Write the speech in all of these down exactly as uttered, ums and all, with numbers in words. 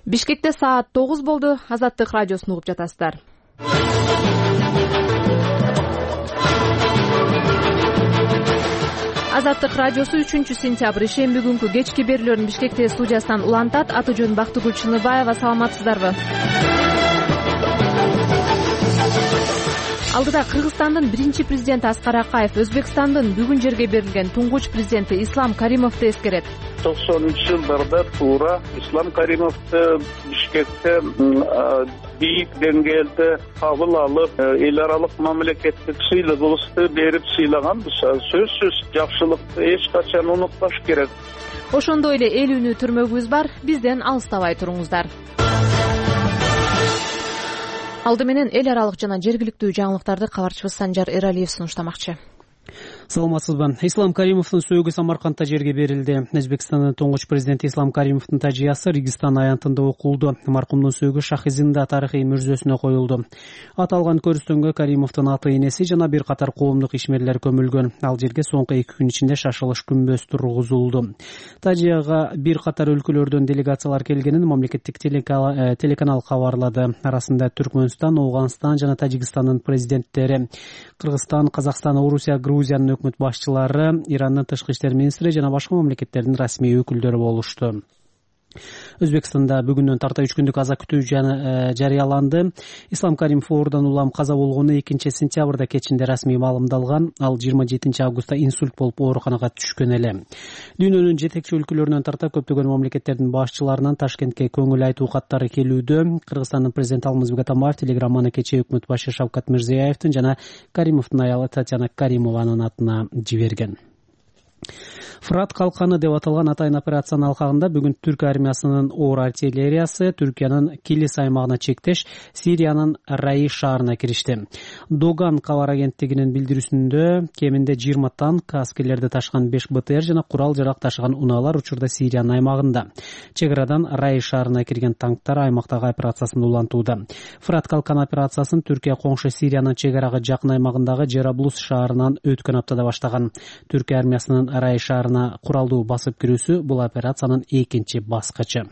Бишкекте саат тогуз болду. Азаттык радиосун угуп жатасыздар. Азаттык радиосу үчүнчү сентябрь ишемби күнкү кечки берүүлөрүн Бишкекте студиясынан улантат. Аты жөнүм Бактыгүл Чыныбаева. Саламатсыздарбы? Алдыда Кыргызстандын биринчи президенти Аскар Акаев Өзбекстандын бүгүн жерге берилген туңгуч президенти Ислам Каримовду эскерет. токсонунчу жылдарда туура Ислам Каримовду Бишкекте бийик деңгээлде кабыл алып, эл аралык мамлекеттик сыйлыгыбызды берип сыйлаганбыз. Сөзсүз жакшылыкты эч качан унутпаш керек. Ошондой эле эл үнү түрмөгүбүз бар. Бизден алыстабай туруңуздар. Алды менен эл аралык жана жергиликтүү жаңылыктарды кабарчыбыз Санжар Эралиев сунуштамакчы. Саламатсызбы. Ислам Каримовдун сөөгү Самаркандта жерге берилди. Өзбекстандын туңгуч президенти Ислам Каримовдун тажыясы Ригистан аянтында окулду. Маркумдун сөөгү Шахизинда тарыхый мүрзөсүнө коюлду. Аталган көрүстөнгө Каримовдун аты энеси жана бир катар коомдук ишмерлер көмүлгөн. Ал жерге соңку эки күн ичинде шашылыш күмбөз тургузулду. Тажыяга бир катар өлкөлөрдөн делегациялар келгенин мамлекеттик телеканал кабарлады. Арасында Түркмөнстан, Ооганстан жана Тажикстандын президенттери, Кыргызстан, Казакстан, Орусия, Грузиянын өкмөт башчылары, Ирандын тышкы иштер министри жана башка мамлекеттердин расмий өкүлдөрү болушту. Өзбекстанда бүгүндөн тарта үч күндүк аза күтүү жарыяланды. Ислам Каримов оорудан улам каза болгону экинчи сентябрда кечинде расмий маалымдалган. Ал жыйырма жетинчи августта инсульт болуп ооруканага түшкөн эле. Дүйнөнүн жетекчи өлкөлөрүнөн тарта көптөгөн мамлекеттердин башчыларынан Ташкентке көңүл айтуу каттары келүүдө. Кыргызстандын президенти Алмазбек Атамбаев телеграмманы кечээ өкмөт башы Шавкат Мирзиёевдин жана Каримовдун аялы Татьяна Каримованын атына жиберген. Фырат калканы деп аталган атайын операциянын алкагында бүгүн Түрк армиясынын оор артиллериясы Түркиянын Килис аймагына чектеш Сириянын Раи шаарына киришти. Доган кабар агенттигинин билдирүүсүндө кеминде жыйырма танк, аскерлерди ташыган беш БТР жана курал-жарак ташыган унаалар учурда Сириянын аймагында. Чек арадан Раи шаарына кирген танктар аймактагы операциясын улантууда. Фырат калкан операциясын Түркия коңшу Сириянын чек арага жакын аймагындагы Жераблус шаарынан өткөн аптада баштаган. Түркия армиясынын Раи шаарына куралдуу басып кирүүсү бул операциянын экинчи баскычы.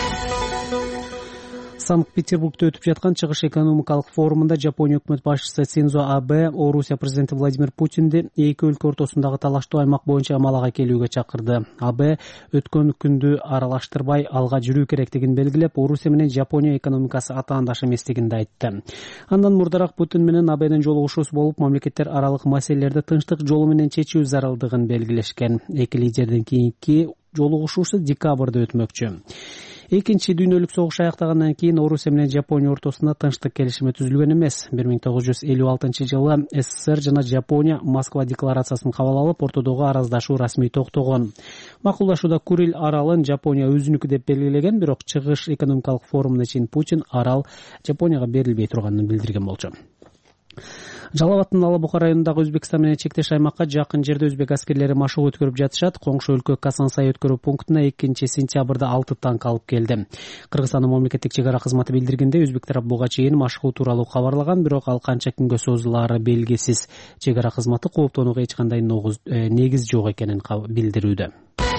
Санкт-Петербургда өтүп жаткан Чыгыш экономикалык форумунда Жапония өкмөт башчысы Синдзо Абе Орусия президенти Владимир Путинди эки өлкө ортосундагы талаштуу аймак боюнча амалга келүүгө чакырды. Абе өткөн күндү аралаштырбай алга жүрүү керектигин белгилеп, Орусия менен Жапония экономикасы атаандаш эместигин да айтты. Андан мурдараак Путин менен Абенин жолугушуусу болуп, мамлекеттер аралык маселелерди тынчтык жолу менен чечүү зарылдыгын белгилешкен. Эки лидердин кийинки жолугушуусу декабрда өтмөкчү. Экинчи дүйнөлүк согуш аяктагандан кийин Орусия менен Жапония ортосунда тынчтык келишими түзүлгөн эмес. бир миң тогуз жүз элүү алтынчы жылы СССР жана Жапония Москва декларациясын кабыл алып, ортодогу араздашуу расмий токтогон. Макулдашууда Курил аралын Жапония өзүнүкү деп белгилеген, бирок Чыгыш экономикалык форумуна чейин Путин арал Жапонияга берилбей турганын билдирген болчу. Жалал Абадтын Ала Бука районундагы Өзбекстан менен чектеш аймакка жакын жерде өзбек аскерлери машыгуу өткөрүп жатышат. Коңшу өлкө Касансай өткөрүү пунктуна экинчи сентябрда алты танк алып келди. Кыргызстандын мамлекеттик чек ара кызматы билдиргенде, өзбек тарап буга чейин машыгуу тууралуу кабарлаган, бирок ал канча күнгө созулаары белгисиз. Чек ара кызматы кооптонууга эч кандай негиз жок экенин билдирүүдө.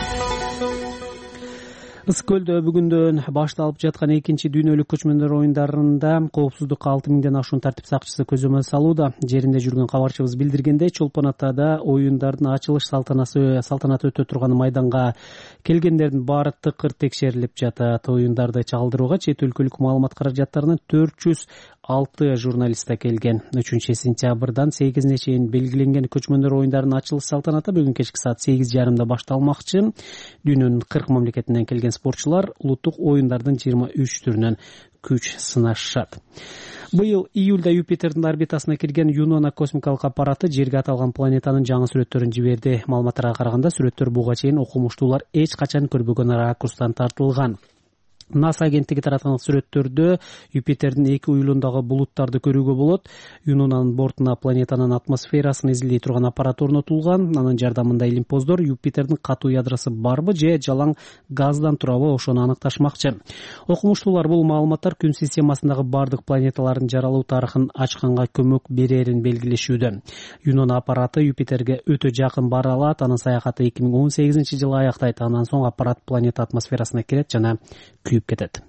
Ысык көлдө бүгүндөн башталып жаткан экинчи дүйнөлүк көчмөндөр оюндарында коопсуздукка алты миңден ашуун тартип сакчысы көзөмөл салууда. Жеринде жүргөн кабарчыбыз билдиргендей, Чолпон Атада оюндардын ачылыш салтанаты салтанаты өтө турган майданга келгендердин баары тыкыр текшерилип жатат. Оюндарды чагылдырууга чет өлкөлүк маалымат каражаттарынын төрт жүз алты журналиста келген. үчүнчү сентябрдан сегизине чейин белгиленген көчмөндөр оюндарынын ачылыш салтанаты бүгүн кечки саат сегиз жарымда башталмакчы. Дүйнөнүн кырк мамлекетинен келген спортчулар улуттук оюндардын жыйырма үч түрүнөн күч сынашышат. Быйыл июлда Юпитердин орбитасына кирген Юнона космикалык аппараты жерге аталган планетанын жаңы сүрөттөрүн жиберди. Маалыматтарга караганда, сүрөттөр буга чейин окумуштуулар эч качан көрбөгөн ракурстан тартылган. НАСА агенттиги тараткан сүрөттөрдө Юпитердин эки уюлундагы булуттарды көрүүгө болот. Юнонанын бортуна планетанын атмосферасын изилдей турган аппарат орнотулган. Анын жардамында илимпоздор Юпитердин катуу ядросу барбы же жалаң газдан турабы ошону аныкташмакчы. Окумуштуулар бул маалыматтар күн системасындагы бардык планеталардын жаралуу тарыхын ачканга көмөк берерин белгилешүүдө. Юнона аппараты Юпитерге өтө жакын бара алат. Анын саякаты эки миң он сегизинчи жылы аяктайт. Андан соң аппарат планета атмосферасына кирет жана күйүп кетет.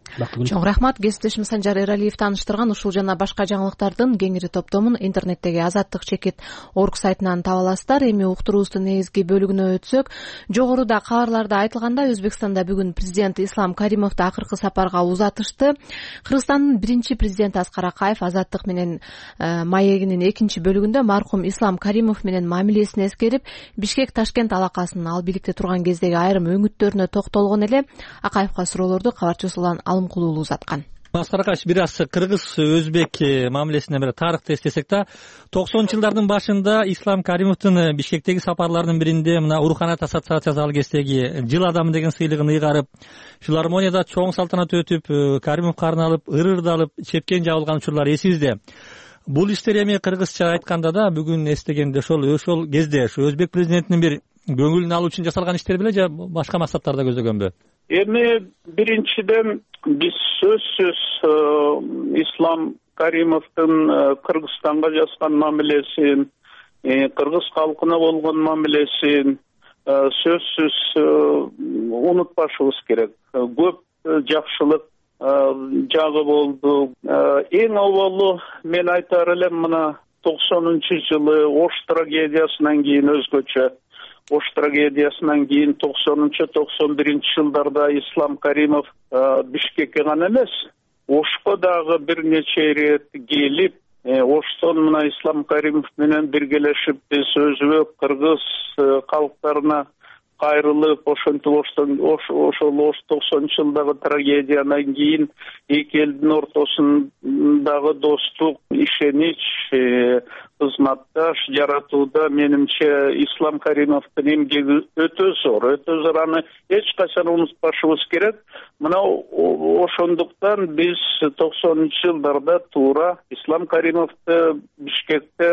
Чоң рахмат. Кесиптешим Санжар Эралиев тааныштырган ушул жана башка жаңылыктардын кеңири топтомун интернеттеги азаттык чекит орг сайтынан таба аласыздар. Эми уктуруубуздун негизги бөлүгүнө өтсөк, жогоруда кабарларда айтылгандай, Өзбекстанда бүгүн президент Ислам Каримовду акыркы сапарга узатышты. Кыргызстандын биринчи президенти Аскар Акаев азаттык менен маегинин экинчи бөлүгүндө маркум Ислам Каримов менен мамилесин эскерип, Бишкек Ташкент алакасынын ал бийликте турган кездеги айрым өңүттөрүнө токтолгон эле. Акаевга суроолорду кабарчы Сулан Алымкулуулу узаткан. Аскар Акаевич, бир аз кыргыз өзбек мамилесине бир тарыхты эстесек да, токсонунчу жылдардын башында Ислам Каримовдун Бишкектеги сапарларынын биринде мына Уруханат ассоциациясы ал кездеги жыл адамы деген сыйлыгын ыйгарып, филармонияда чоң салтанат өтүп, Каримовго арналып, ырырды алып, чепкен жабылган учурлар эсибизде. Бул иштер эми кыргызча айтканда да бүгүн эстегенде ошол ошол кезде ошо өзбек президентинин бир көңүлүн алуу үчүн жасалган иштер беле же башка максаттарда көздөгөнбү? Эми биринчиден биз сөзсүз Ислам Каримовдун Кыргызстанга жаскан мамилесин, кыргыз халкына болгон мамилесин сөзсүз унутпашыбыз керек. Көп жакшылык жагы болду. Эң аввалы мен айтар элем, мына токсонунчу жылы Ош трагедиясынан кийин өзгөчө Ош трагедиясынан кийин токсонунчу токсон биринчи жылдарда Ислам Каримов Бишкекке гана эмес, Ошко дагы бир нече ирет келип, Оштон мына Ислам Каримов менен биргелешип биз өзбек кыргыз калктарына кайрылып, ошентип ошол Ош токсонунчу жылдагы трагедиядан кийин эки элдин ортосундагы достук, ишенич, кызматташ жаратууда менимче Ислам Каримовдун эмгеги өтө зор, өтө зор. Аны эч качан унутпашыбыз керек. Мына ошондуктан биз токсонунчу жылдарда туура Ислам Каримовду Бишкекте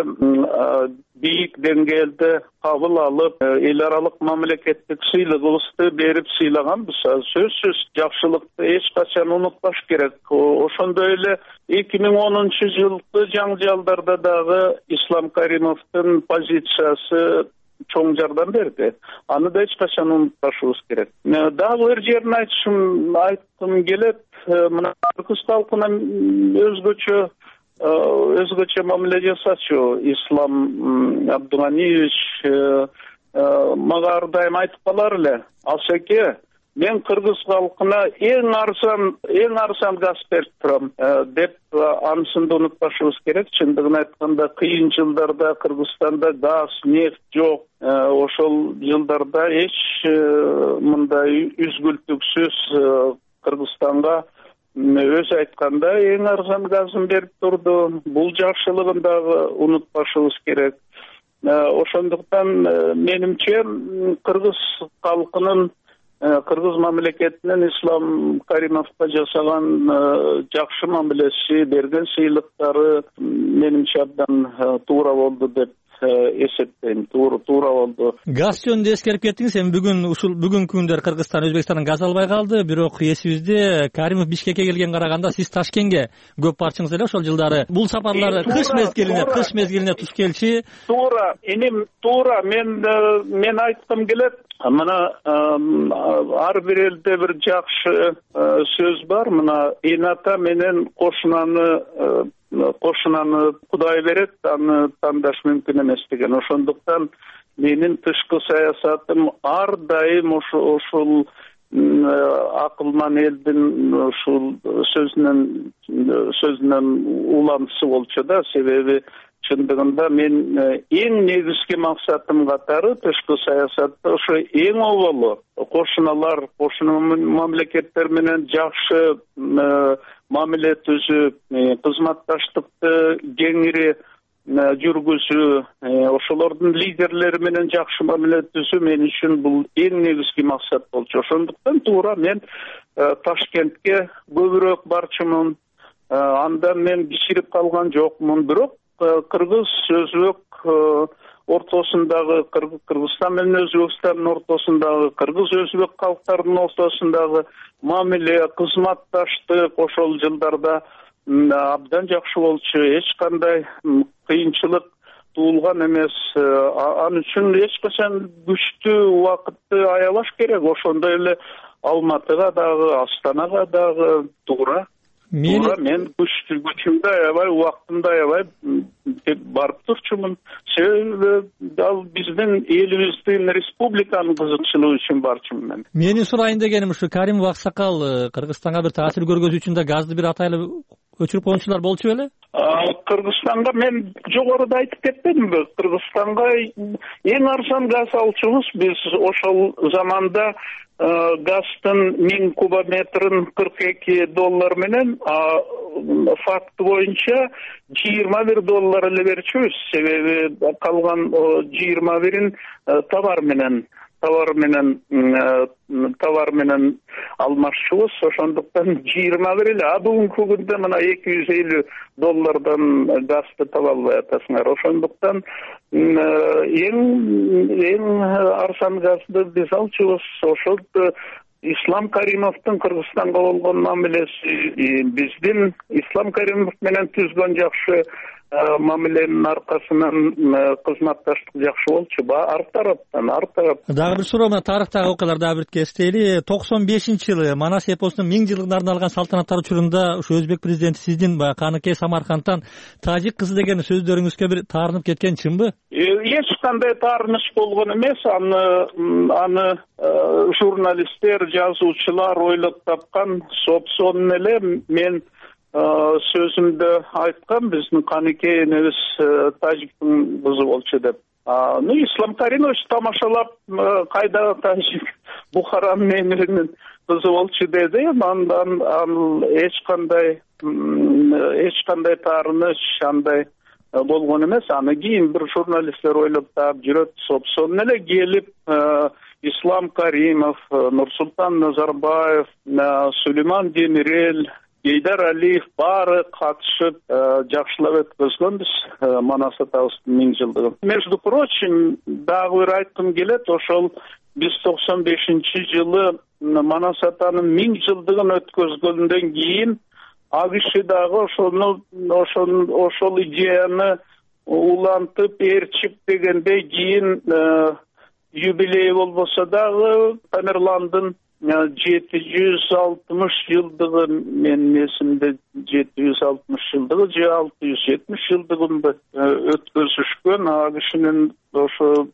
бийик деңгээлде кабыл алып, эл аралык мамлекеттик сыйлыгыбызды берип сыйлаганбыз. Сөзсүз жакшылыкты эч качан унутпаш керек. Ошондой эле эки миң онунчу жылкы жаңжалдарда дагы Ислам Каримовдун позициясы чоң жардам берди. Аны да эч качан унутпашыбыз керек. Дагы бир жерин айтышым айткым келет. Мына кыргыз калкына өзгөчө өзгөчө мамиле жасачу Ислам Абдуганиевич мага ар дайым айтып калар эле: Асеке, мен кыргыз калкына эң арзан эң арзан газ берип турам деп, анысын да унутпашыбыз керек. Чындыгын айтканда, кыйын жылдарда Кыргызстанда газ, нефть жок. Ошол жылдарда эч мындай үзгүлтүксүз Кыргызстанга өз айтканда эң арзан газын берип турду. Бул жакшылыгын дагы унутпашыбыз керек. Ошондуктан менимче кыргыз калкынын, кыргыз мамлекетинин Ислам Каримовго жасаган жакшы мамилеси, берген сыйлыктары менимче абдан туура болду деп эсептейм. Туура туура болду. Газ жөнүндө эскерип кеттиңиз. Эми бүгүн ушул бүгүнкү күндөр Кыргызстан Өзбекстандан газ албай калды. Бирок эсибизде Каримов Бишкекке келген караганда сиз Ташкентке көп барчыңыз эле ошол жылдары. Бул сапарлар кыш мезгилине, кыш мезгилине туш келчи. Туура, энем туура. Мен мен айткым келет. Мына ар бир элде бир жакшы сөз бар. Мына эната менен кошунаны кошунаны Кудай берет, аны тандаш мүмкүн эмес деген. Ошондуктан менин тышкы саясатым ар дайым ошол акылман элдин ушул сөзүнөн сөзүнөн улантысы болчу да. Себеби чындыгында мен эң негизги максатым катары тышкы саясатта ошо эң оболу кошуналар, кошуна мамлекеттер менен жакшы мамиле түзүп, кызматташтыкты кеңири жүргүзүү, ошолордун лидерлери менен жакшы мамиле түзүү мен үчүн бул эң негизги максат болчу. Ошондуктан туура мен Ташкентке көбүрөөк барчумун. Андан мен кичирип калган жокмун. Бирок кыргыз өзбек ортосундагы, Кыргызстан менен Өзбекстандын ортосундагы, кыргыз өзбек калктарынын ортосундагы мамиле, кызматташтык ошол жылдарда абдан жакшы болчу. Эч кандай кыйынчылык туулган эмес. Ал үчүн эч качан күчтүү убакытты аябаш керек. Ошондой эле Алматыга дагы, Астанага дагы туура. Туура мен күчтүү күчүмдө аябай, убактымда аябай барып турчумун. Себеби ал биздин элибиздин, республиканын кызыкчылыгы үчүн барчумун мен. Менин сурайын дегеним ушу, Каримов аксакал Кыргызстанга бир таасир көргөзүү үчүн да газды бир атайлуу өчүрүп коюучулар болчу беле? Кыргызстанга мен жогоруда айтып кетпедимби? Кыргызстанга эң арзан газ алчубуз биз. Ошол заманда газдын миң кубометрин кырк эки доллар менен, факты боюнча жыйырма бир доллар эле берчүбүз. Себеби калган жыйырма бирин товар менен товар менен товар менен алмашчубуз. Ошондуктан жыйырма бир эле, а бүгүнкү күндө мына эки жүз элүү доллардан газды таба албай атасыңар. Ошондуктан эң эң арзан газды биз алчубуз. Ошол Ислам Каримовдун Кыргызстанга болгон мамилеси, биздин Ислам Каримов менен түзгөн жакшы мамиленин аркасынан кызматташтык жакшы болчу. Ар тараптан, ар тараптан. Дагы бир суроо, мына тарыхтагы окуяларды дагы бир кестейли. токсон бешинчи жылы Манас эпосунун миң жылдыгына арналган салтанаттар учурунда ушу өзбек президенти сиздин Каныкей Самаркандтан тажик кызы деген сөздөрүңүзгө бир таарынып кеткен чынбы? Эч кандай таарыныш болгон эмес. Аны аны журналисттер, жазуучулар ойлоп тапкан. Собсон эле мен сөзүмдө айткан, биздин Каныкей энебиз тажиктин кызы болчу деп. Ну, Ислам Каримович тамашалап, кайда тажик, Бухаранын эмиринин кызы болчу деди. Андан ал эч кандай эч кандай таарыныч андай болгон эмес. Аны кийин бир журналисттер ойлоп таап жүрөт. Собсон эле келип Ислам Каримов, Нурсултан Назарбаев, Сулейман Демирел, Гейдар Алиев баары катышып жакшылап өткөзгөнбүз Манас атабыздын миң жылдыгын. Между прочим, дагы бир айткым келет, ошол биз токсон бешинчи жылы Манас атанын миң жылдыгын өткөзгөндөн кийин АКШ дагы ошону ошол ошол идеяны улантып, эрчип дегендей кийин юбилей болбосо дагы Тамерландын жети жүз алтымыш жылдыгы, менин эсимде жети жүз алтымыш жылдыгы же алты жүз жетимиш жылдыгында өткөзүшкөн. АКШнын ошо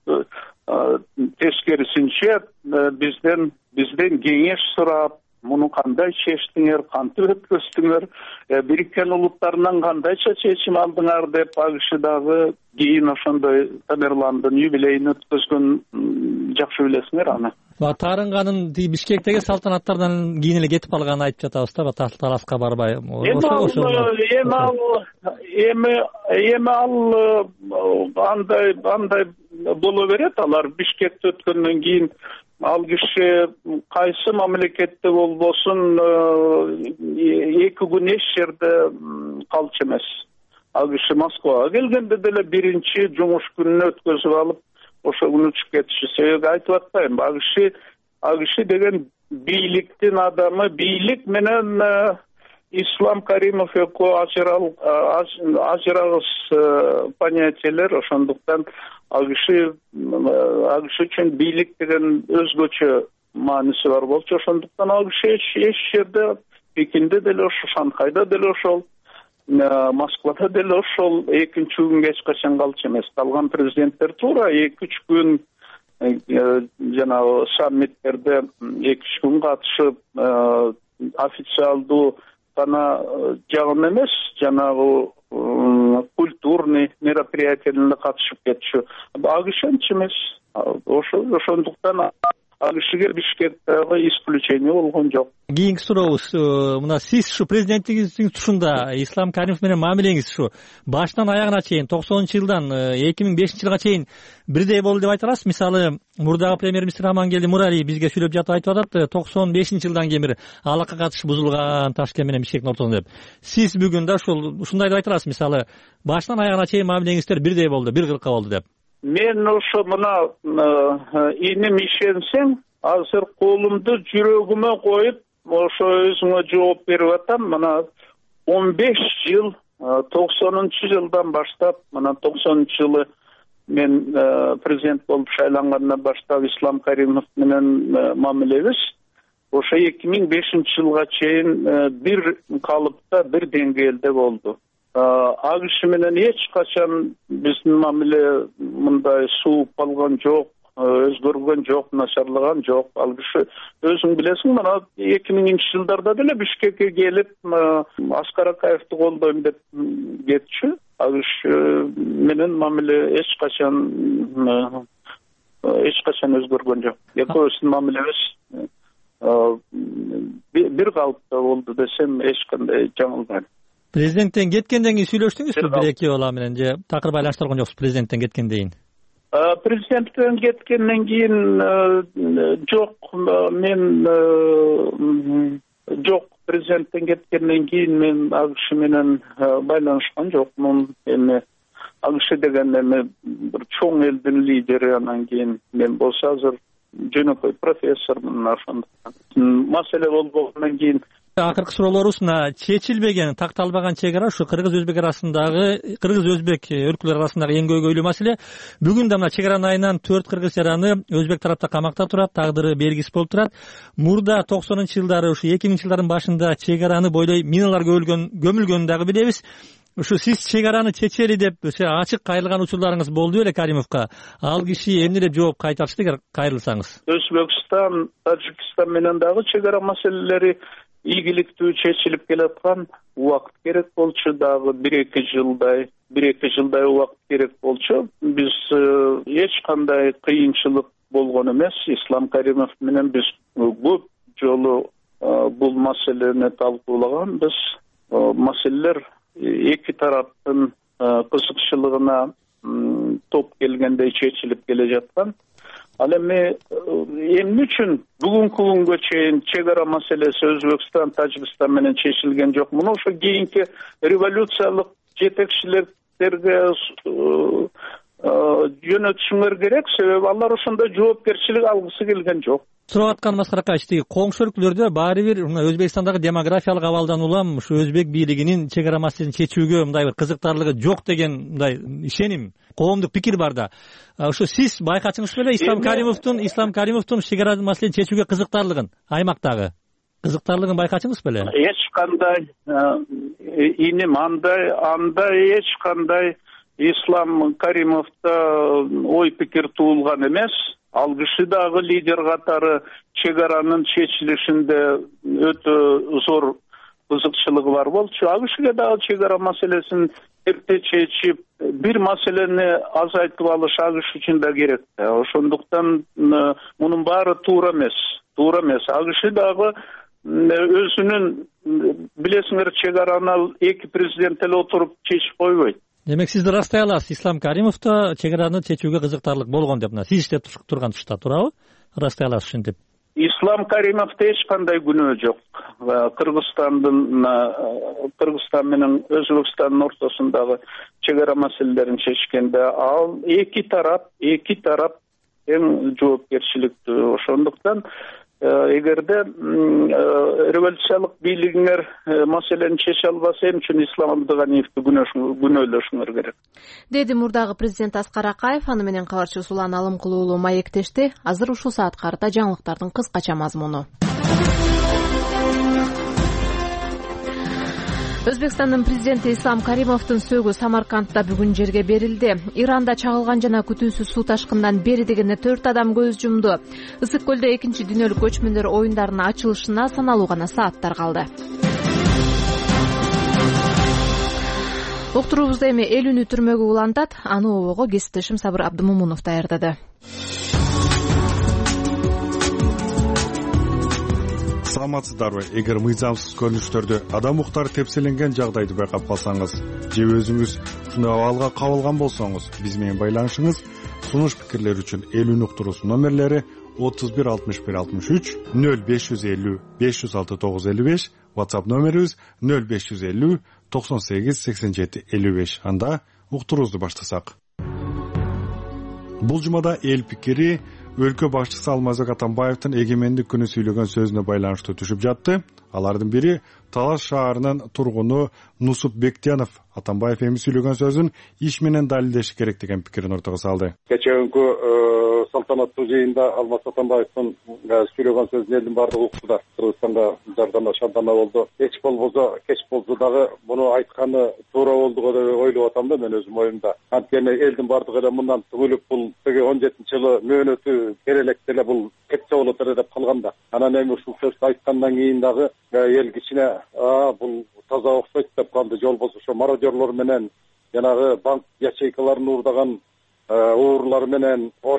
тескерисинче бизден бизден кеңеш сурап, муну кандай чечтиңер, кантип өткөздүңөр, Бириккен Улуттарынан кандайча чечим алдыңар деп АКШ дагы кийин ошондой Тамерландын юбилейин өткөзгөн. Жакшы билесиңер аны. Таарынганын Бишкектеги салтанаттардан кийин эле кетип калганын айтып жатабыз да, таласка барбай. Эми ал эми эми ал андай андай боло берет. Алар Бишкекте өткөндөн кийин ал киши кайсы мамлекетте болбосун эки күн эч жерде калчу эмес. Ал киши Москвага келгенде деле биринчи жумуш күнүнө өткөзүп алып, ошо күнү чыгып кетиши. Себеби айтып атпайм, АКШ АКШ деген бийликтин адамы, бийлик менен Ислам Каримов экөө ажырагыс понятиелер. Ошондуктан АКШ АКШ үчүн бийлик деген өзгөчө мааниси бар болчу. Ошондуктан АКШ эч жерде, Пекинде деле ошол, Шанхайда деле ошол, Москвада деле ошол экинчи күнгө эч качан калчу эмес. Калган президенттер туура эки үч күн жанагы саммиттерде эки үч күн катышып, официалдуу гана жагым эмес, жанагы культурный мероприятияларга катышып кетчү. АКШнчы эмес. Ошондуктан АКШге Бишкектеги исключение болгон жок. Кийинки сурообуз, мына сиз ушу президенттигиңиздин тушунда Ислам Каримов менен мамилеңиз ушу башынан аягына чейин токсонунчу жылдан эки миң бешинчи жылга чейин бирдей болду деп айта аласыз? Мисалы, мурдагы премьер-министр Амангелди Муралиев бизге сүйлөп жатып айтып атат, токсон бешинчи жылдан кийин бир алака катыш бузулган Ташкент менен Бишкектин ортосунда деп. Сиз бүгүн да ушул ушундай деп айта аласыз? Мисалы, башынан аягына чейин мамилеңиздер бирдей болду, бир кылыкка болду деп. Мен ошо мына иним ишенсең, азыр колумду жүрөгүмө коюп, ошо өзүңө жооп берип атам. Мына он беш жыл, токсонунчу жылдан баштап, мына токсонунчу жылы мен президент болуп шайлангандан баштап Ислам Каримов менен мамилебиз. ошо эки миң бешинчи жылга чейин бир калыпта, бир деңгээлде болду. АКШ менен эч качан биздин мамиле мындай сууп калган жок, өзгөргөн жок, начарлаган жок. Ал киши өзүң билесиң, мына эки миңинчи жылдарда деле Бишкекке келип Аскар Акаевди колдойм деп кетчү. АКШ менен мамиле эч качан эч качан өзгөргөн жок. Экөөбүздүн мамилебиз бир калыпта болду десем эч кандай жаңылбайм. Президенттен кеткенден кийин сүйлөштүңүзбү бир эки бала менен же такыр байланыштырган жоксуз президенттен кеткенден кийин? Президенттен кеткенден кийин жок, мен жок, президенттен кеткенден кийин мен АКШ менен байланышкан жокмун. Эми АКШ деген эми бир чоң элдин лидери, анан кийин мен болсо азыр жөнөкөй профессормун. Ошондуктан маселе болгондон кийин акыркы суроолорубуз мына чечилбеген, такталбаган чек ара ушу кыргыз өзбек арасындагы, кыргыз өзбек өлкөлөр арасындагы эң көйгөйлүү маселе. Бүгүн да мына чек ара айынан төрт кыргыз жараны өзбек тарапта камакта турат, тагдыры белгисиз болуп турат. Мурда токсонунчу жылдары, ушу эки миңинчи жылдардын башында чек араны бойлой миналар көмүлгөнүн дагы билебиз. Ушу сиз чек араны чечели деп ачык кайрылган учурларыңыз болду беле Каримовго? Ал киши эмне деп жооп кайтарышты эгер кайрылсаңыз? Өзбекстан, Тажикстан менен дагы чек ара маселелери ийгиликтүү чечилип келаткан, убакыт керек болчу, дагы бир-эки жылдай, бир-эки жылдай убакыт керек болчу. Биз эч кандай кыйынчылык болгон эмес. Ислам Каримов менен биз көп жолу бул маселени талкуулаганбыз. Маселелер эки тараптын кызыкчылыгына топ келгендей чечилип келе жаткан. Ал эми эмне үчүн бүгүнкү күнгө чейин чек ара маселеси Өзбекстан, Тажикстан менен чечилген жок? Муну ошо кийинки революциялык жетекчилерге жөнөтүшүңөр керек, себеби алар ошондой жоопкерчилик алгысы келген жок. Сурап аткан Аскар тиги коңшу өлкөлөрдө баары бир Өзбекстандагы демографиялык абалдан улам ушу өзбек бийлигинин чек ара маселесин чечүүгө мындай бир кызыктарлыгы жок деген мындай ишеним, коомдук пикир бар да. Ушу сиз байкачыңыз беле Ислам Каримовдун Ислам Каримовдун чек ара маселесин чечүүгө кызыктарлыгын, аймактагы кызыктарлыгын байкачыңыз беле? Эч кандай иним андай андай эч кандай Ислам Каримовдо ой пикир туулган эмес. Ал киши дагы лидер катары чек аранын чечилишинде өтө зор кызыкчылыгы бар болчу. Ал кишиге дагы чек ара маселесин эрте чечип, бир маселени азайтып алыш ал киши үчүн да керек. Ошондуктан мунун баары туура эмес. Туура эмес. Ал киши дагы өзүнүн, билесиңер, чек араны эки президент эле отуруп чечип койбойт. Демек сиз растай аласыз, Ислам Каримовдо чек араны чечүүгө кызыктарлык болгон деп, мына сиз иштеп турган тушта, туурабы? Растай аласыз ушинтип. Ислам Каримовдо эч кандай күнөө жок. Кыргызстандын Кыргызстан менен Өзбекстандын ортосундагы чек ара маселелерин чечкенде ал эки тарап, эки тарап эң жоопкерчиликтүү. Ошондуктан эгерде революциялык бийлигиңер маселени чече албаса, эмне үчүн Ислам Абдыганиевди күнөөлөшүңөр керек? Деди мурдагы президент Аскар Акаев. Аны менен кабарчы Сулан Алымкулуу уулу маектешти. Азыр ушул саатка карата жаңылыктардын кыскача мазмуну. Өзбекстандын президенти Ислам Каримовдун сөөгү Самаркандда бүгүн жерге берилди. Иранда чагылган жана күтүүсүз суу ташкындан бери дегенде төрт адам көз жумду. Ысык көлдө экинчи дүйнөлүк көчмөндөр оюндарынын ачылышына саналуу гана сааттар калды. Уктуруубузда эми эл үнү түрмөгө улантат. Аны обого кесиптешим Сабыр Абдымомунов даярдады. Саламатсыздарбы? Эгер мыйзамсыз көрүнүштөрдү, адам укуктары тепселенген жагдайды байкап калсаңыз же өзүңүз ушундай абалга кабылган болсоңуз, биз менен байланышыңыз. Сунуш пикирлер үчүн эл үнү уктуруусу номерлери отуз бир алтымыш бир алтымыш үч, нөл беш жүз элүү беш жүз алты тогуз элүү беш, WhatsApp номерибиз нөл беш жүз элүү токсон сегиз сексен жети элүү беш. Анда уктуруубузду баштасак. Бул жумада эл пикири өлкө башчысы Алмазбек Атамбаевдин эгемендик күнү сүйлөгөн сөзүнө байланыштуу түшүп жатты. Алардын бири Талас шаарынын тургуну Нусуп Бектянов Атамбаев эми сүйлөгөн сөзүн иш менен далилдеш керек деген пикирин ортого салды. Кечээкү салтанаттуу жыйында Алмаз Атамбаевдин сүйлөгөн сөзүн элдин баардыгы укту. Кыргызстанга жардама шантана болду. Кеч болбосо, кеч болсо дагы муну айтканы туура болду деп ойлоп атам да мен өзүм оюмда. Анткени элдин баардыгы эле мындан түгүлүп бул теги он жетинчи жылы мөөнөтү керелекте эле бул кетсе болот эле деп калганда. Анан эми ушул сөздү айткандан кийин дагы эл кичине бул таза окшойт деп калды. Жол болсо ошо мародерлор менен жанагы банк ячейкаларын уурдаган уурлар менен ош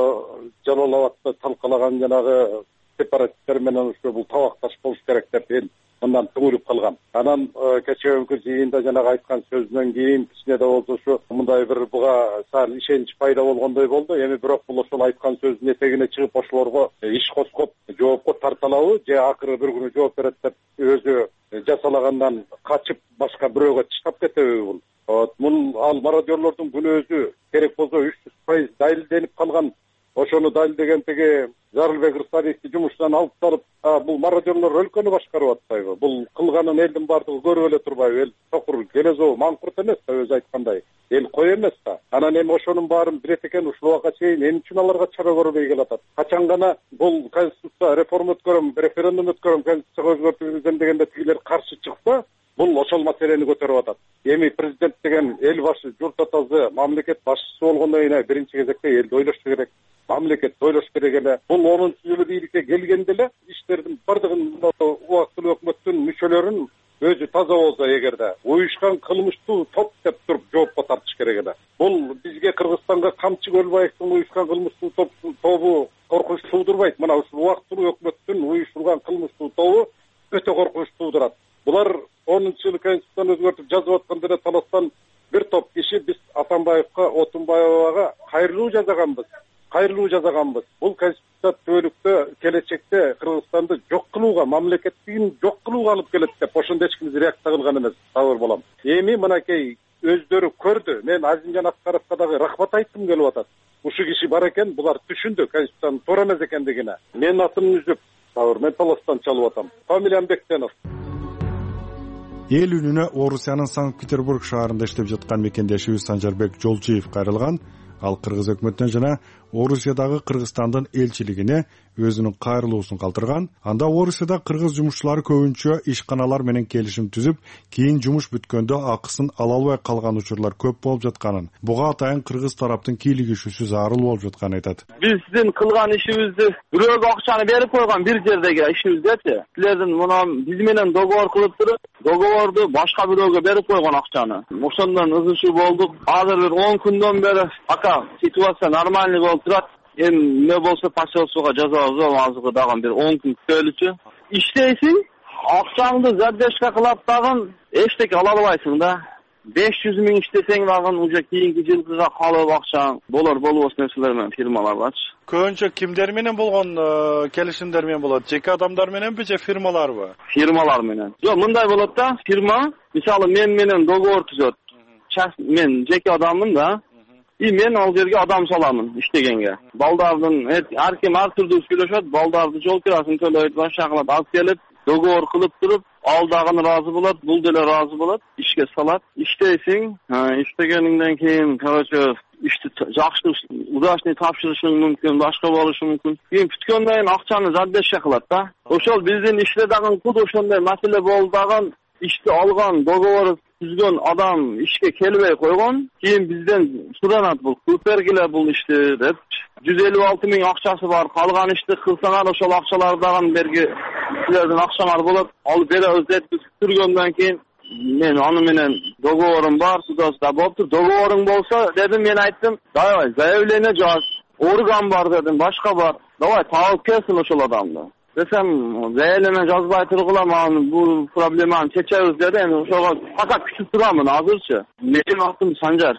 Жалал Абадты талкалаган жанагы сепаратисттер менен ушу бул табакташ болуш керек деп эл мындан түгүлүп калган. Анан кечээкү жыйында жанагы айткан сөзүнөн кийин кичине да болсо ушу мындай бир буга сал ишенич пайда болгондой болду. Эми бирок бул ошол айткан сөздүн этегине чыгып ошолорго иш козгоп жоопко тарталабы же акыры бир күнү жооп берет деп өзү жасалагандан качып башка бирөөгө таштап кетеби бул? Мун ал мародерлордун күнөөсү керек болсо үч жүз пайыз далилденип калган. Ошону далилдеген теги Жарылбек Рысалиевди жумуштан алып салып, бул мародерлор өлкөнү башкарып атпайбы? Бул кылганын элдин баардыгы көрүп эле турбайбы? Эл сокур Келезоо маңкурт эмес да, өзү айткандай. Эл кой эмес да. Анан эми ошонун баарын билет экен, ушул убакка чейин эмне үчүн аларга чара көрбөй келатат? Качан гана бул конституция реформа өткөрөм, референдум өткөрөм, конституцияга өзгөртүүбүздөн дегенде тигилер каршы чыкса, бул ошол маселени көтөрүп атат. Эми президент деген эл башы, журт атасы, мамлекет башчысы болгондон кийин биринчи кезекте элди ойлош керек. Мамлекет ойлош керек эле. Бул онунчу жылы бийликке келгенде эле иштердин бардыгын убактылуу өкмөттүн мүчөлөрүн өзү таза болсо эгерде уюшкан кылмыштуу топ деп туруп жоопко тартыш керек эле. Бул бизге Кыргызстанга Камчы Көлбаевдин уюшкан кылмыштуу тобу коркунуч туудурбайт. Мына ушул убактылуу өкмөттүн уюштурган кылмыштуу тобу өтө коркунуч туудурат. Булар онунчу жылы конституцияны өзгөртүп жазып атканда эле таластан бир топ киши биз Атамбаевга, Отунбаевага кайрылуу жасаганбыз. Кайрылуу жасаганбыз. Бул конституция түбөлүктө келечекте Кыргызстанды жок кылууга, мамлекеттигин жок кылууга алып келет деп ошондо эч ким реакция кылган эмес. Табар болом. Эми мынакей өздөрү көрдү. Мен Азимжан Аскаровго дагы рахмат айткым келип атат. Ушу киши бар экен, булар түшүндү конституциянын туура эмес экендигине. Мен атым Үзүп, табар, мен Таластан чалып атам. Фамилиям Бектенов. Эл үнүнө Орусиянын Санкт-Петербург шаарында иштеп жаткан мекендешибиз Санжарбек Жолчиев кайрылган. Ал кыргыз өкмөтүнөн жана Орусиядагы Кыргызстандын элчилигине өзүнүн кайрылуусун калтырган. Анда Орусияда кыргыз жумушчулары көбүнчө ишканалар менен келишим түзүп, кийин жумуш бүткөндө акысын ала албай калган учурлар көп болуп жатканын, буга атайын кыргыз тараптын кийлигишүүсү зарыл болуп жатканын айтат. Биздин кылган ишибизди бирөөгө акчаны берип койгон бир жердеги ишибиздечи. Силердин мына биз менен договор кылып туруп, договорду башка бирөөгө берип койгон акчаны. Ошондон ызышуу болдук. Азыр бир он күндөн бери ака ситуация нормальный болуп турат. Эми эмне болсо поселствого жазабыз, азыркы дагы бир он күн күтөлүчү. Иштейсиң, акчаңды задержка кылып дагы эчтеке ала албайсың да. беш жүз миң иштесең дагы уже кийинки жылкыга калып акчаң болор болбос нерселер менен фирмалар барчы. Көбүнчө кимдер менен болгон келишимдер менен болот? Жеке адамдар мененби же фирмаларбы? Фирмалар менен. Жок, мындай болот да, фирма мисалы мен менен договор түзөт. Мен жеке адаммын да. И мен ал жерге адам саламын иштегенге. Балдардын ар ким ар түрдүү сүйлөшөт, балдарды жол кирасын төлөйт, башка кылат, алып келип, договор кылып туруп, ал дагы ыраазы болот, бул деле ыраазы болот, ишке салат. Иштейсиң, иштегениңден кийин, короче, ишти жакшы, удачный тапшырышың мүмкүн, башка болушу мүмкүн. Кийин бүткөндөн кийин акчаны задержка кылат да. Ошол биздин иште дагы куд ошондой маселе болду дагы, ишти алган, договор түзгөн адам ишке келбей койгон. Кийин бизден суранат, бул кылып бергиле бул ишти деп. жүз элүү алты миң акчасы бар, калган ишти кылсаңар ошол акчаларды дагы берги силердин акчаңар болот. Алып беребиз деп түргөндөн кийин мен аны менен договорум бар, судоста болуптур. Договоруң болсо дедим, мен айттым, давай заявление жаз, орган бар дедим, башка бар. Давай табып келсин ошол адамды. Десем, заявление жазбай тургула, ман бул проблеманы чечебиз деди. Эми ошого факат күтүп турамын азырчы. Менин атым Санжар.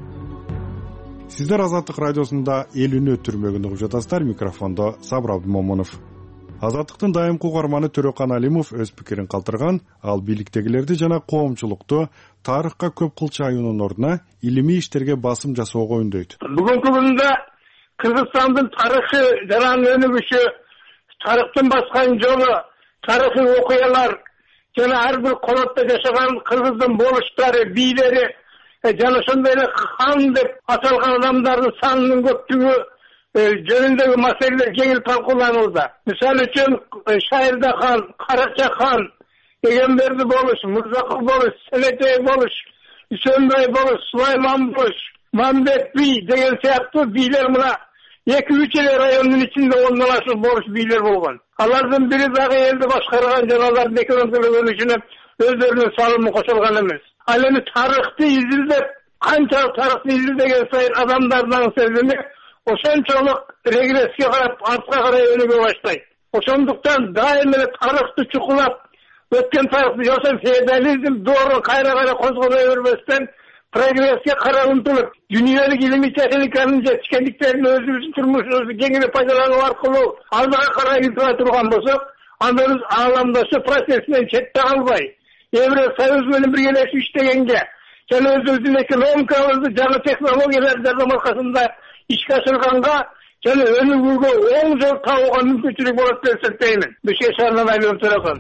Сиздер Азаттык радиосунда эл үнү түрмөгүн угуп жатасыздар. Микрофондо Сабыр Абдымомунов. Азаттыктын дайымкы угарманы Төрөкан Алимов өз пикирин калтырган. Ал бийликтегилерди жана коомчулукту тарыхка көп кылчайуунун ордуна илимий иштерге басым жасоого үндөйт. Бүгүнкү күндө Кыргызстандын тарыхы жаран өнүгүшү, тарыхтын баскан жолу тарыхый окуялар жана ар бир колотто жашаган кыргыздын болуштары, бийлери жана ошондой эле хан деп аталган адамдардын санынын көптүгү жөнүндөгү маселелер жеңил талкууланууда. Мисалы үчүн Шайырда хан, Карача хан, Эгемберди болуш, Мырзакул болуш, Селетей болуш, Үсөнбай болуш, Сулайман болуш, Мамбет би деген сыяктуу бийлер мына эки үч эле райондун ичинде ондон болуш бийлер болгон. Алардын бири дагы элди башкарган жана алардын экономикалык өнүшүнө өздөрүнүн салымы кошулган эмес. Ал эми тарыхты изилдеп, канчалык тарыхты изилдеген сайын адамдардын сезими ошончолук регресске карап, артка карай өнүгө баштайт. Ошондуктан дайым эле тарыхты чукулап, өткөн тарыхты жашап, феодализм доорун кайра кайра козгобой бербестен прогресске карап умтулуп, дүйнөлүк илимий техниканын жетишкендиктерин өзүбүздүн турмушубузду кеңири пайдалануу аркылуу алдыга карай илтире турган болсок, анда биз ааламдашы процессинен четте калбай, Евросоюз менен биргелешип иштегенге жана өзүбүздүн экономикабызды жаңы технологиялар жардам аркасында ишке ашырганга жана өнүгүүгө оң жол табууга мүмкүнчүлүк болот деп эсептеймин. Бишкек шаарынан Айбек Төрөкөн.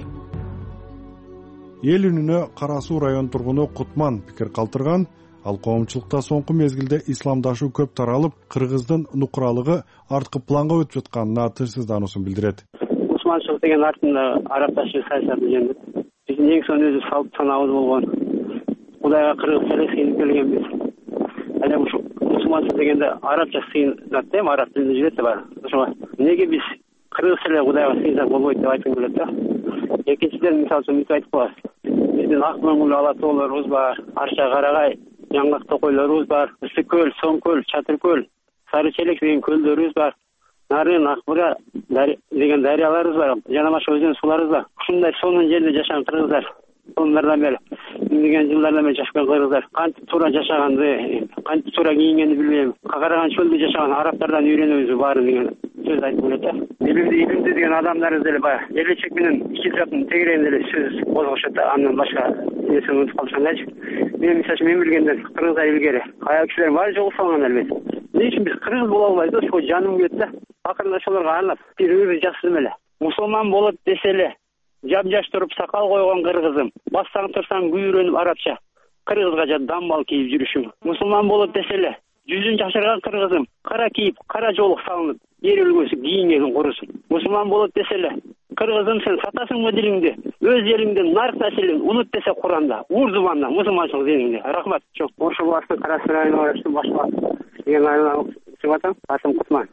Эл үнүнө Кара Суу район тургуну Кутман пикир калтырган. Ал коомчулукта соңку мезгилде исламдашуу көп таралып, кыргыздын нукуралыгы арткы планга өтүп жатканына тынчсыздануусун билдирет. Мусулманчылык деген артында арапташчылык саясаты жөндөп биздин эң сонун өзү салт санаабыз болгон. Кудайга кыргыз эле сыйынып келгенбиз. Ана ушу мусулманчылык дегенде арабча сыйынат да, араб тилинде жүрөт да бар. Ошого эмнеге биз кыргыз эле Кудайга сыйынсак болбойт деп айткым келет да. Экинчиден мисалы үчүн мынтип айтып коебуз. Биздин ак көңүл ала тоолорубуз бар, Арча Карагай, Жаңгак токойлорубуз бар, Ысык көл, Соң көл, Чатыр көл, Сары Челек деген көлдөрүбүз бар. Нарын, Акбыра деген дарыяларыбыз бар, жана башка өзөн сууларыбыз бар. Ушундай сонун жерде жашаган кыргыздар, сонундардан бери миңдеген жылдардан бери жашаган кыргыздар кантип туура жашаганды, кантип туура кийингенди билбейм. Караган чөлдө жашаган арабтардан үйрөнөбүз баарын деген сөз айтып келет да. Билимди, илимди деген адамдарыбыз деле баягы элечек менен ичи жактын тегерегинде эле сөз козгошот да, андан башка нерсени унутуп калышкандайчы. Мен мисалы мен билгенден кыргыздар илгери аяк кишилердин баары жогуп салган албетте. Эмне үчүн биз кыргыз боло албайбыз? Ошого жаным күйөт да. Акырында ошолорго арнап бир ыр жазсам эле. Мусулман болот десе эле, жап-жаш туруп сакал койгон кыргызым, бассаң турсаң күйрөнүп арабча, кыргызга жат дамбал кийип жүрүшүң. Мусулман болот десе эле, жүзүн жашырган кыргызым, кара кийип, кара жоолук салынып, эр өлгөсү кийингенин курусун. Мусулман болот десе эле, кыргызым сен сатасыңбы дилиңди, өз элиңдин нарк населин унут десе Куранда, Урдубанда, мусулманчылык дениңди. Рахмат. Чоң. Ошол басты Кара Суу районунун башкы деген айылдан чыгып атам. Атым Кутман.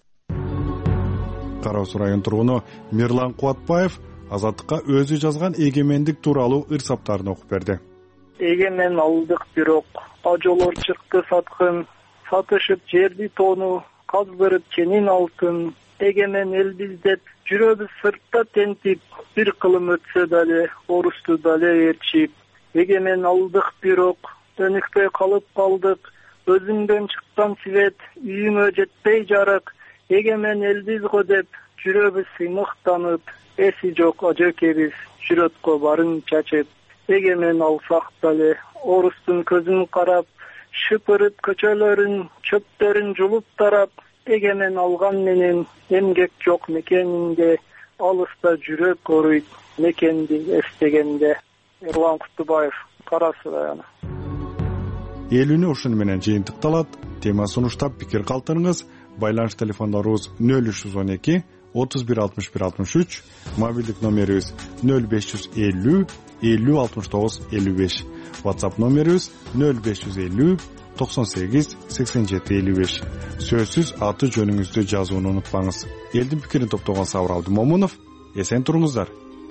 Кара Суу район тургуну Мирлан Кубатбаев Азаттыкка өзү жазган эгемендик тууралуу ыр-саптарын окуп берди. Эгемен алдык бирок ажолор чыкты саткын, сатышып жерди тону, каздырып ченин алтын. Эгемен элбиз деп жүрөбүз сыртта тентип, бир кылым өтсө дале орусту дале ээрчип. Эгемен алдык бирок өнүкпөй калып калдык, өзүңдөн чыккан свет үйүңө жетпей жарык. Эгемен элбиз го деп жүрөбүз сыймыктанып, эси жок ажекебиз жүрөткө барын чачып. Эгемен алсак дале орустун көзүн карап, шыпырып көчөлөрүн, чөптөрүн жулуп тарап. Эгемен алган менен эмгек жок мекенинде, алыста жүрөк ооруйт мекенди эстегенде. Эрлан Кутубаев, Кара Суу району. Эл үнү ушуну менен жыйынтыкталат. Тема сунуштап пикир калтырыңыз. Байланыш телефондорубуз нөл үч жүз он эки отуз бир алтымыш бир алтымыш үч, мобилдик номерибиз нөл беш жүз элүү элүү алтымыш тогуз элүү беш, WhatsApp номерибиз нөл беш жүз элүү токсон сегиз сексен жети элүү беш. Сөзсүз аты жөнүңүздү жазууну унутпаңыз. Элдин пикирин топтогон Сабыр Абдымомунов, эсен туруңуздар.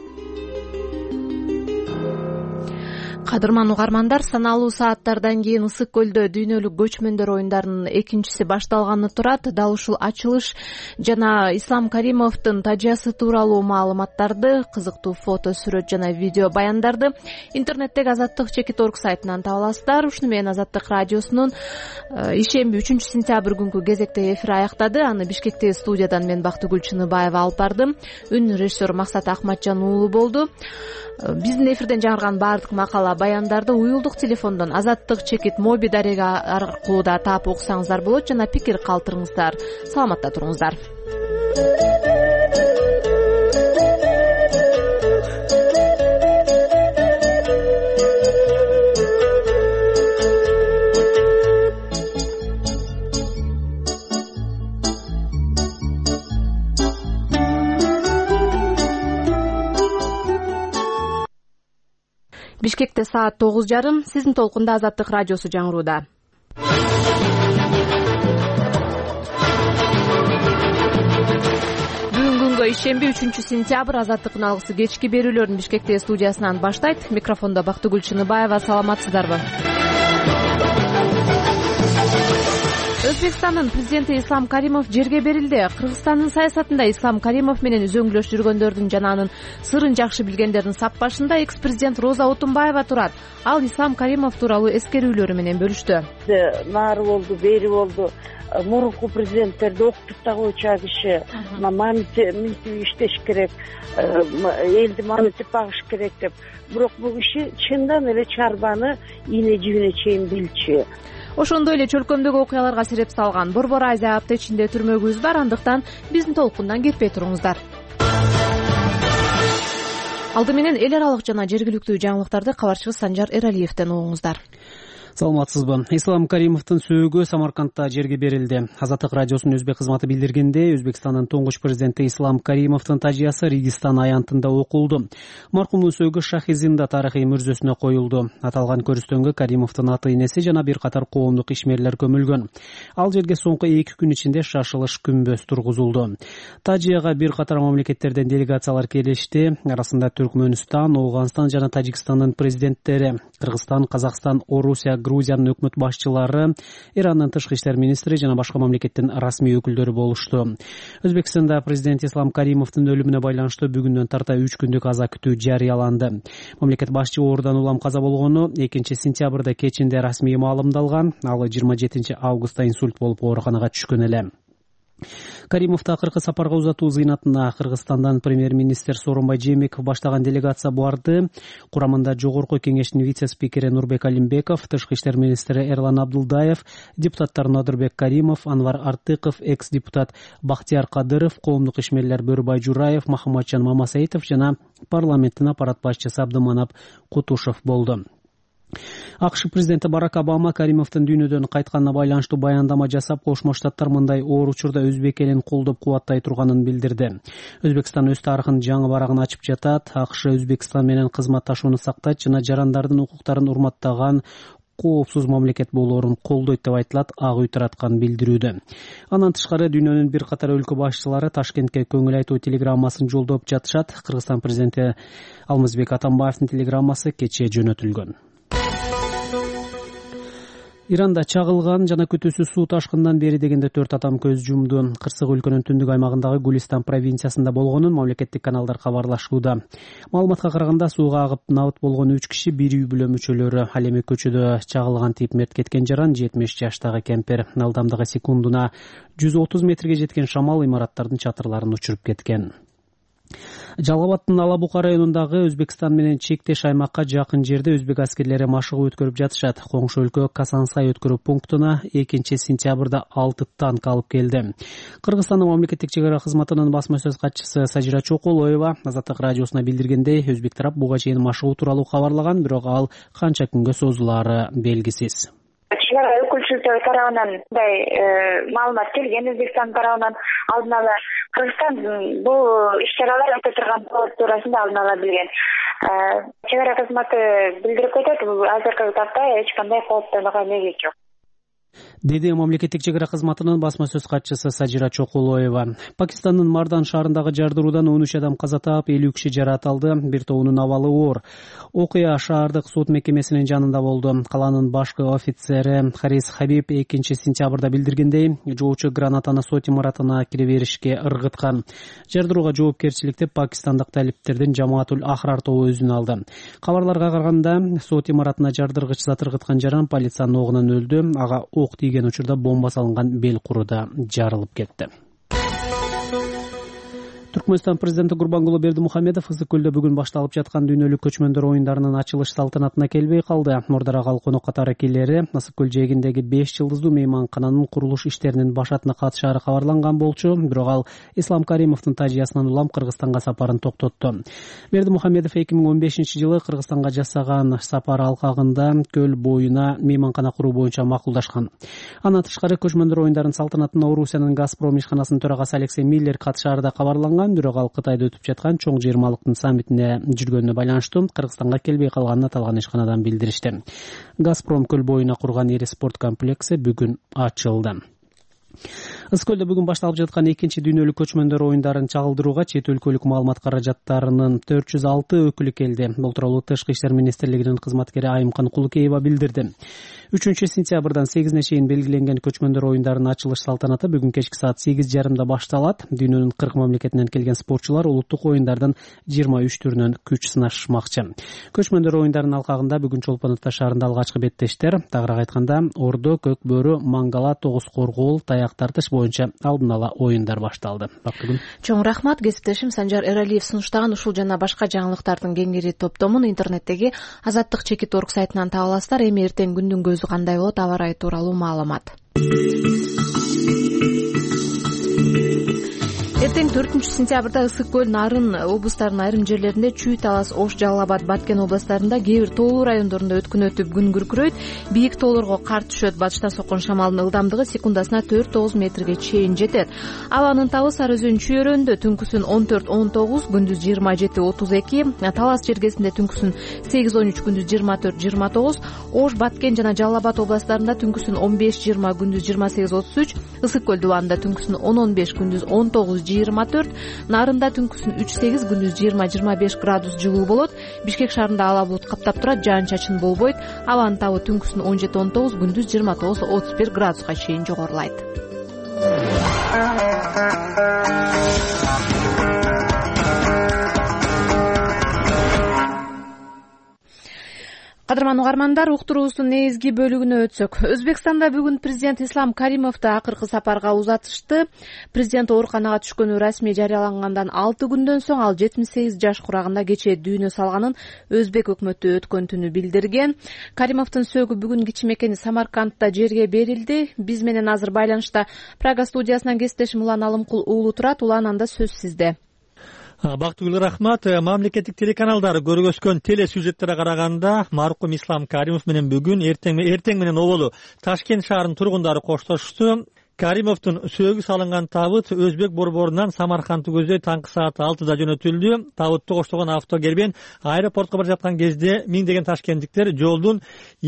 Кадырман угармандар, саналуу сааттардан кийин Ысык көлдө дүйнөлүк көчмөндөр оюндарынын экинчиси башталганы турат. Дал ушул ачылыш жана Ислам Каримовдун тажыясы тууралуу маалыматтарды, кызыктуу фото, сүрөт жана видео баяндарды интернеттеги азаттык чекит точка орг сайтынан таба аласыздар. Ушуну менен Азаттык радиосунун ишемби үчүнчү сентябрь күнкү кезектеги эфири аяктады. Аны Бишкектеги студиядан мен Бактыгүл Чыныбаева алып бардым. Үн режиссер Максат Акматжан уулу болду. Биздин эфирден жаңырган баардык макала баяндарды уюлдук телефондон Азаттык чекит моби дареги аркылуу да таап окусаңыздар болот жана пикир калтырыңыздар. Саламатта туруңуздар. Бишкекте саат тогуз жарым. Сиздин толкунда Азаттык радиосу жаңырууда. Бүгүн күнгө ишемби үчүнчү сентябрь Азаттыктын алгысы кечки берүүлөрүн Бишкекте студиясынан баштайт. Микрофондо Бактыгүл Чыныбаева. Саламатсыздарбы? Өзбекстандын президенти Ислам Каримов жерге берилди. Кыргызстандын саясатында Ислам Каримов менен үзөңгүлөш жүргөндөрдүн жана анын сырын жакшы билгендердин саппашында экс-президент Роза Отунбаева турат. Ал Ислам Каримов тууралуу эскерүүлөрү менен бөлүштү. Нары болду, бери болду. Мурунку президенттерди окутуп да койчу киши. Маминтип иштеш керек, элди маминтип багыш керек деп. Бирок бул киши чындан эле чарбаны ийне жибине чейин билчү. Ошондой эле чөлкөмдөгү окуяларга сереп салган Борбор Азия апта ичинде түрмөгүбүз бар, андыктан биздин толкундан кетпей туруңуздар. Алды менен эл аралык жана жергиликтүү жаңылыктарды кабарчыбыз Санжар Эралиевден угуңуздар. Саламатсызбы? Ислам Каримовдун сөөгү Самаркандта жерге берилди. Азаттык радиосунун өзбек кызматы билдиргенде, Өзбекстандын туңгуч президенти Ислам Каримовдун тажыясы Регистан аянтында окулду. Маркумдун сөөгү Шахизинда тарыхый мүрзөсүнө коюлду. Аталган көрүстөнгө Каримовдун ата-энеси жана бир катар коомдук ишмерлер көмүлгөн. Ал жерге соңку эки күн ичинде шашылыш күмбөз тургузулду. Тажияга бир катар мамлекеттерден делегациялар келишти. Арасында Түркмөнстан, Ооганстан жана Тажикстандын президенттери, Кыргызстан, Казакстан, Орусия, Грузиянын өкмөт башчылары, Ирандын тышкы иштер министри жана башка мамлекеттин расмий өкүлдөрү болушту. Өзбекстанда президент Ислам Каримовдун өлүмүнө байланыштуу бүгүндөн тарта үч күндүк аза күтүү жарыяланды. Мамлекет башчы оорудан улам каза болгону экинчи сентябрда кечинде расмий маалымдалган. Ал жыйырма жетинчи августта инсульт болуп ооруканага түшкөн эле. Каримовду акыркы сапарга узатуу зыйнатына Кыргызстандан премьер-министр Сооронбай Жээнбеков баштаган делегация барды. Курамында жогорку кеңештин вице-спикери Нурбек Алимбеков, тышкы иштер министри Эрлан Абдулдаев, депутаттар Нодурбек Каримов, Анвар Артыков, экс-депутат Бактияр Кадыров, коомдук ишмерлер Бөрбай Жураев, Махаматжан Мамасаитов жана парламенттин аппарат башчысы Абдыманап Кутушев болду. АКШ президенти Барак Обама Каримовдун дүйнөдөн кайтканына байланыштуу баяндама жасап, Кошмо Штаттар мындай оор учурда өзбек элин колдоп кубаттай турганын билдирди. Өзбекстан өз тарыхын жаңы барагын ачып жатат. АКШ Өзбекстан менен кызматташууну сактайт жана жарандардын укуктарын урматтаган коопсуз мамлекет болоорун колдойт деп айтылат Ак үй тараткан билдирүүдө. Андан тышкары дүйнөнүн бир катар өлкө башчылары Ташкентке көңүл айтуу телеграммасын жолдоп жатышат. Кыргызстан президенти Алмазбек Атамбаевдин телеграммасы кечээ жөнөтүлгөн. Иранда чагылган жана күтүүсүз суу ташкындан бери дегенде төрт адам көз жумду. Кырсык өлкөнүн түндүк аймагындагы Гулистан провинциясында болгонун мамлекеттик каналдар кабарлашууда. Маалыматка караганда сууга агып набыт болгон үч киши бир үй бүлө мүчөлөрү. Ал эми көчөдө чагылган тип мерт кеткен жаран жетимиш жаштагы кемпир. Алдамдыгы секундуна жүз отуз метрге жеткен шамал имараттардын чатырларын учуруп кеткен. Жалал Абадтын Ала Бука районундагы Өзбекстан менен чектеш аймакка жакын жерде өзбек аскерлери машыгуу өткөрүп жатышат. Коңшу өлкө Касансай өткөрүү пунктуна экинчи сентябрда алты танк алып келди. Кыргызстандын мамлекеттик чек ара кызматынын басма сөз катчысы Сажира Чоколоева Азаттык радиосуна билдиргендей, өзбек тарап буга чейин машыгуу тууралуу кабарлаган, бирок ал канча күнгө созулаары белгисиз. Чек ара өкүлчүлүктөр тарабынан мындай маалымат келген, Өзбекстан тарабынан алдын ала Кыргызстан бул иш-чаралар өтө турган туурасында алдын ала билген. Чек ара кызматы билдирип кетет, азыркы тапта эч кандай кооптонууга негиз жок, деди мамлекеттик чек ара кызматынын басма сөз катчысы Сажира Чоколоева. Пакистандын Мардан шаарындагы жардыруудан он үч адам каза таап, элүү киши жарат алды, бир тобунун абалы оор. Окуя шаардык сот мекемесинин жанында болду. Калаанын башкы офицери Харис Хабиб экинчи сентябрда билдиргендей, жоочу гранатаны сот имаратына кире беришке ыргыткан. Жардырууга жоопкерчиликти пакистандык талиптердин Жамаатул Ахрар тобу өзүнө алды. Кабарларга караганда, сот имаратына жардыргыч зат ыргыткан жаран полициянын огунан өлдү. Ага ок тийген учурда бомба салынган бел куруда жарылып кетти. Түркмөнстан президенти Гурбангулы Бердимухамедов Ысык көлдө бүгүн башталып жаткан дүйнөлүк көчмөндөр оюндарынын ачылыш салтанатына келбей калды. Мурдараак ал конок катары келери Ысык көл жээгиндеги беш жылдыздуу мейманкананын курулуш иштеринин башатына катышаары кабарланган болчу, бирок ал Ислам Каримовдун тажыясынан улам Кыргызстанга сапарын токтотту. Бердимухамедов эки миң он бешинчи жылы Кыргызстанга жасаган сапар алкагында көл боюна мейманкана куруу боюнча макулдашкан. Андан тышкары көчмөндөр оюндарын салтанатына Орусиянын Газпром ишканасынын төрагасы Алексей Миллер катышаары да кабарланган. жарыяланган, бирок ал Кытайда өтүп жаткан чоң жыйырмалыктын саммитине жүргөнүнө байланыштуу Кыргызстанга келбей калганын аталган ишканадан билдиришти. Газпром көл боюна курган ири спорт комплекси бүгүн ачылды. Ысык көлдө бүгүн башталып жаткан экинчи дүйнөлүк көчмөндөр оюндарын чагылдырууга чет өлкөлүк маалымат каражаттарынын төрт жүз алты өкүлү келди. Бул тууралуу Тышкы иштер министрлигинин кызматкери Айымкан Кулукеева билдирди. үчүнчү сентябрдан сегизине чейин белгиленген көчмөндөр оюндарынын ачылыш салтанаты бүгүн кечки саат сегиз жарымда башталат. Дүйнөнүн кырк мамлекетинен келген спортчулар улуттук оюндардын жыйырма үч түрүнөн күч сынашмакчы. Көчмөндөр оюндарынын алкагында бүгүн Чолпон Ата шаарында алгачкы беттештер, тагыраак айтканда ордо, көк бөрү, мангала, тогуз коргоол, таяк тартыш боюнча алдын ала оюндар башталды. Бактыгүл. Чоң рахмат, кесиптешим Санжар Эралиев сунуштаган ушул жана башка жаңылыктардын кеңири топтомун интернеттеги Азаттык чекит орг сайтынан таба аласыздар. Эми эртең күндүн көзү кандай болот, аба ырайы тууралуу маалымат. Эртең төртүнчү сентябрда Ысык көл, Нарын облустарынын айрым жерлеринде, Чүй, Талас, Ош, Жалал Абад, Баткен областарында, кээ бир тоолуу райондорунда өткүн өтүп күн күркүрөйт. Бийик тоолорго кар түшөт. Батыштан соккон шамалдын ылдамдыгы секундасына төрт тогуз метрге чейин жетет. Абанын табы Сары Өзөн Чүй өрөөнүндө түнкүсүн он төрт он тогуз, күндүз жыйырма жети отуз эки, Талас жергесинде түнкүсүн сегиз он үч, күндүз жыйырма төрт жыйырма тогуз, Ош, Баткен жана Жалал Абад областарында түнкүсүн он беш жыйырма, күндүз жыйырма сегиз отуз үч, Ысык көл дубанында түнкүсүн он он беш, күндүз он тогуз жыйырма төрт, Нарында түнкүсүн үч сегиз, күндүз жыйырма жыйырма беш градус жылуу болот. Бишкек шаарында ала булут каптап турат, жаан чачын болбойт. Абанын табы түнкүсүн он жети он тогуз, күндүз жыйырма тогуз отуз бир градуска чейин жогорулайт. Кадырман угармандар, уктуруубуздун негизги бөлүгүнө өтсөк, Өзбекстанда бүгүн президент Ислам Каримовду акыркы сапарга узатышты. Президент ооруканага түшкөнү расмий жарыялангандан алты күндөн соң ал жетимиш сегиз жаш курагында кечээ дүйнө салганын Өзбек өкмөтү өткөн түнү билдирген. Каримовдун сөөгү бүгүн кичи мекени Самаркандта жерге берилди. Биз менен азыр байланышта Прага студиясынан кесиптешим Улан Алымкул уулу турат. Улан, анда сөз сизде. Бактыгүл рахмат. Мамлекеттик телеканалдар көргөзгөн телесюжеттерге караганда маркум Ислам Каримов менен бүгүн эртең эртең менен оболу Ташкент шаарынын тургундары коштошту. Каримовдун сөөгү салынган табыт Өзбек борборунан Самаркандты көздөй таңкы саат алтыда жөнөтүлдү. Табытты коштогон автокербен аэропортко бара жаткан кезде миңдеген ташкенттиктер жолдун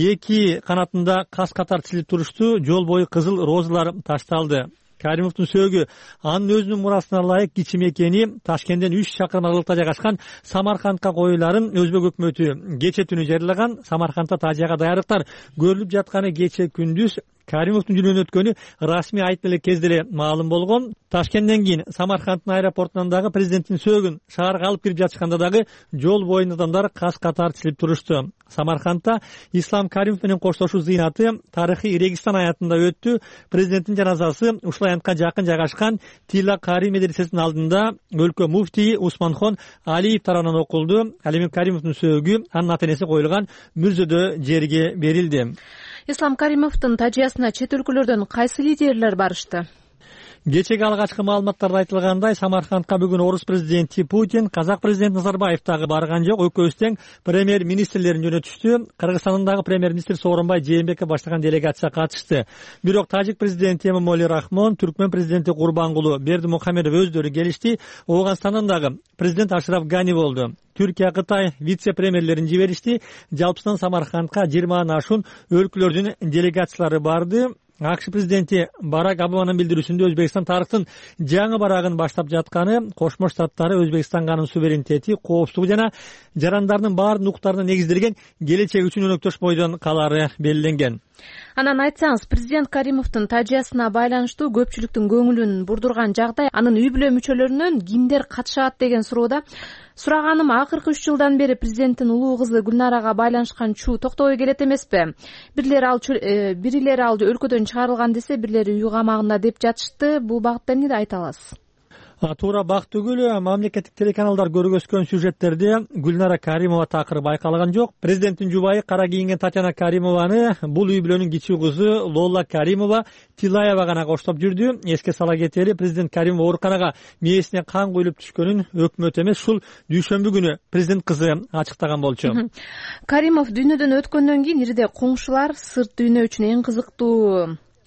эки канатында кас катар тизилип турушту. Жол бою кызыл розалар ташталды. Каримовдун сөөгү анын өзүнүн мурасына ылайык кичи мекени Ташкенттен үч чакырым аралыкта жайгашкан Самаркандка коюларын Өзбек өкмөтү кечээ түнү жарыялаган. Самаркандта тажияга даярдыктар көрүлүп жатканы кечээ күндүз Каримовдун жүргөнү өткөнү расмий айтып эле кезде эле маалым болгон. Ташкенттен кийин Самаркандтын аэропортунан дагы президенттин сөөгүн шаарга алып кирип жатышканда дагы жол боюнда адамдар кас катар тизилип турушту. Самаркандта Ислам Каримов менен коштошуу зыйнаты тарыхый Регистан аятында өттү. Президенттин жаназасы ушул аятка жакын жайгашкан Тила Кари медресесинин алдында өлкө муфтийи Усманхон Алиев тарабынан окулду. Ал эми Каримовдун сөөгү анын ата энеси коюлган мүрзөдө жерге берилди. Ислам Каримовдун тажыясына чет өлкөлөрдөн кайсы лидерлер барышты? Кечеги алгачкы маалыматтарда айтылгандай, Самаркандка бүгүн орус президенти Путин, казак президенти Назарбаев дагы барган жок. Экөөсү тең премьер-министрлерин жөнөтүштү. Кыргызстандын дагы премьер-министр Сооронбай Жээнбеков баштаган делегация катышты. Бирок тажик президенти Эмомали Рахмон, түркмөн президенти Курбангулу Бердимухамедов өздөрү келишти. Ооганстандын дагы президент Ашраф Гани болду. Түркия, Кытай вице-премьерлерин жиберишти. Жалпысынан Самаркандка жыйырмадан ашуун өлкөлөрдүн делегациялары барды. АКШ президенти Барак Обаманын билдирүүсүндө Өзбекстан тарыхтын жаңы барагын баштап жатканы, Кошмо Штаттары Өзбекстанганын суверенитети, коопсуздугу жана жарандарынын баардык укуктарына негизделген келечек үчүн өнөктөш бойдон калаары белгиленген. Анан айтсаңыз, президент Каримовдун тажыясына байланыштуу көпчүлүктүн көңүлүн бурдурган жагдай, анын үй бүлө мүчөлөрүнөн кимдер катышат деген суроода сураганым, акыркы үч жылдан бери президенттин улуу кызы Гүлнарага байланышкан чуу токтобой келет эмеспи? Бирлери ал бирилери ал өлкөдөн чыгарылган десе, бирлери үй камагында деп жатышты. Бул багытта эмне айта аласыз? Туура бактыгүл, мамлекеттик телеканалдар көргөзгөн сюжеттерде Гүлнара Каримова такыры байкалган жок. Президенттин жубайы кара кийинген Татьяна Каримованы бул үй бүлөнүн кичүү кызы Лола Каримова Тилаева гана коштоп жүрдү. Эске сала кетели, президент Каримова ооруканага мээсине кан куюлуп түшкөнүн өкмөт эмес, ушул дүйшөмбү күнү президент кызы ачыктаган болчу. Каримов дүйнөдөн өткөндөн кийин ириде коңшулар сырт дүйнө үчүн эң кызыктуу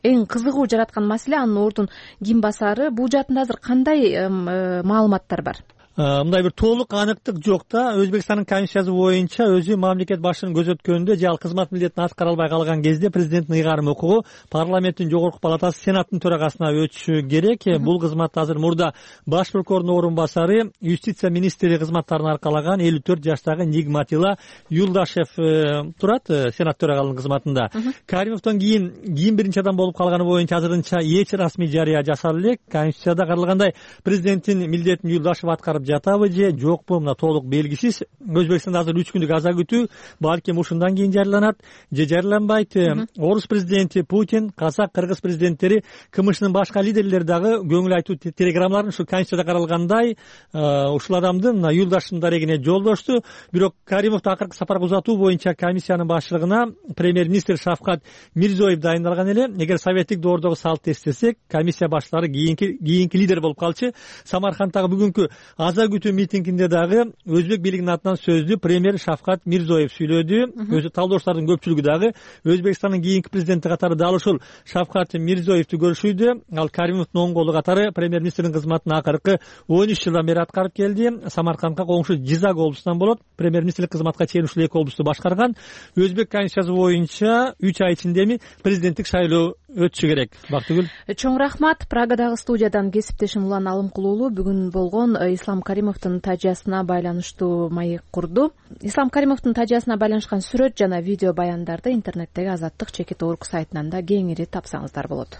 эң кызыгуу жараткан маселе анын ордун ким басары. Бул жаатында азыр кандай маалыматтар бар? Мындай бир толук аныктык жок да. Өзбекстандын конституциясы боюнча өзү мамлекет башчынын көзөткөнүндө же ал кызмат милдетин аткара албай калган кезде президенттин ыйгарым укугу парламенттин жогорку палатасы сенаттын төрагасына өтүшү керек. Бул кызматта азыр мурда баш прокурордун орун басары, юстиция министри кызматтарын аркалаган элүү төрт жаштагы Нигматилла Юлдашев турат сенат төрагалыгынын кызматында. Каримовдон кийин ким биринчи адам болуп калганы боюнча азырынча эч расмий жарыя жасалып элек. Конституцияда каралгандай президенттин милдетин Юлдашев аткарып жатабы же жокпу, мына толук белгисиз. Өзбекстанда азыр үч күндүк аза күтүү, балким ушундан кийин жарыяланат же жарыяланбайт. Орус президенти Путин, казак, кыргыз президенттери, КМШнын башка лидерлери дагы көңүл айтуу телеграммаларын ушу конституцияда каралгандай ушул адамдын мына Юлдаштын дарегине жолдошту. Бирок Каримовду акыркы сапарга узатуу боюнча комиссиянын башчылыгына премьер-министр Шавкат Мирзиёев дайындалган эле. Эгер советтик доордогу салтты эстесек, комиссия башчылары кийинки кийинки лидер болуп калчу. Самаркандтагы бүгүнкү аза күтүү митингинде дагы өзбек бийлигинин атынан сөздү премьер Шавкат Мирзиёев сүйлөдү. Өзү талдоочулардын көпчүлүгү дагы Өзбекстандын кийинки президенти катары дал ушул Шавкат Мирзиёевду көрүшүүдө. Ал Каримовдун оң колу катары премьер-министрдин кызматын акыркы он үч жылдан бери аткарып келди. Самаркандка коңшу Жизак облусунан болот. Премьер-министрлик кызматка чейин ушул эки облусту башкарган. Өзбек конституциясы боюнча үч ай ичинде эми президенттик шайлоо өтүшү керек. Бактыгүл. Чоң рахмат. Прагадагы студиядан кесиптешим Улан Алымкул уулу бүгүн болгон Ислам Каримовдун тажыясына байланыштуу маек курду. Ислам Каримовдун тажыясына байланышкан сүрөт жана видео баяндарды интернеттеги Азаттык чекит орг сайтынан да кеңири тапсаңыздар болот.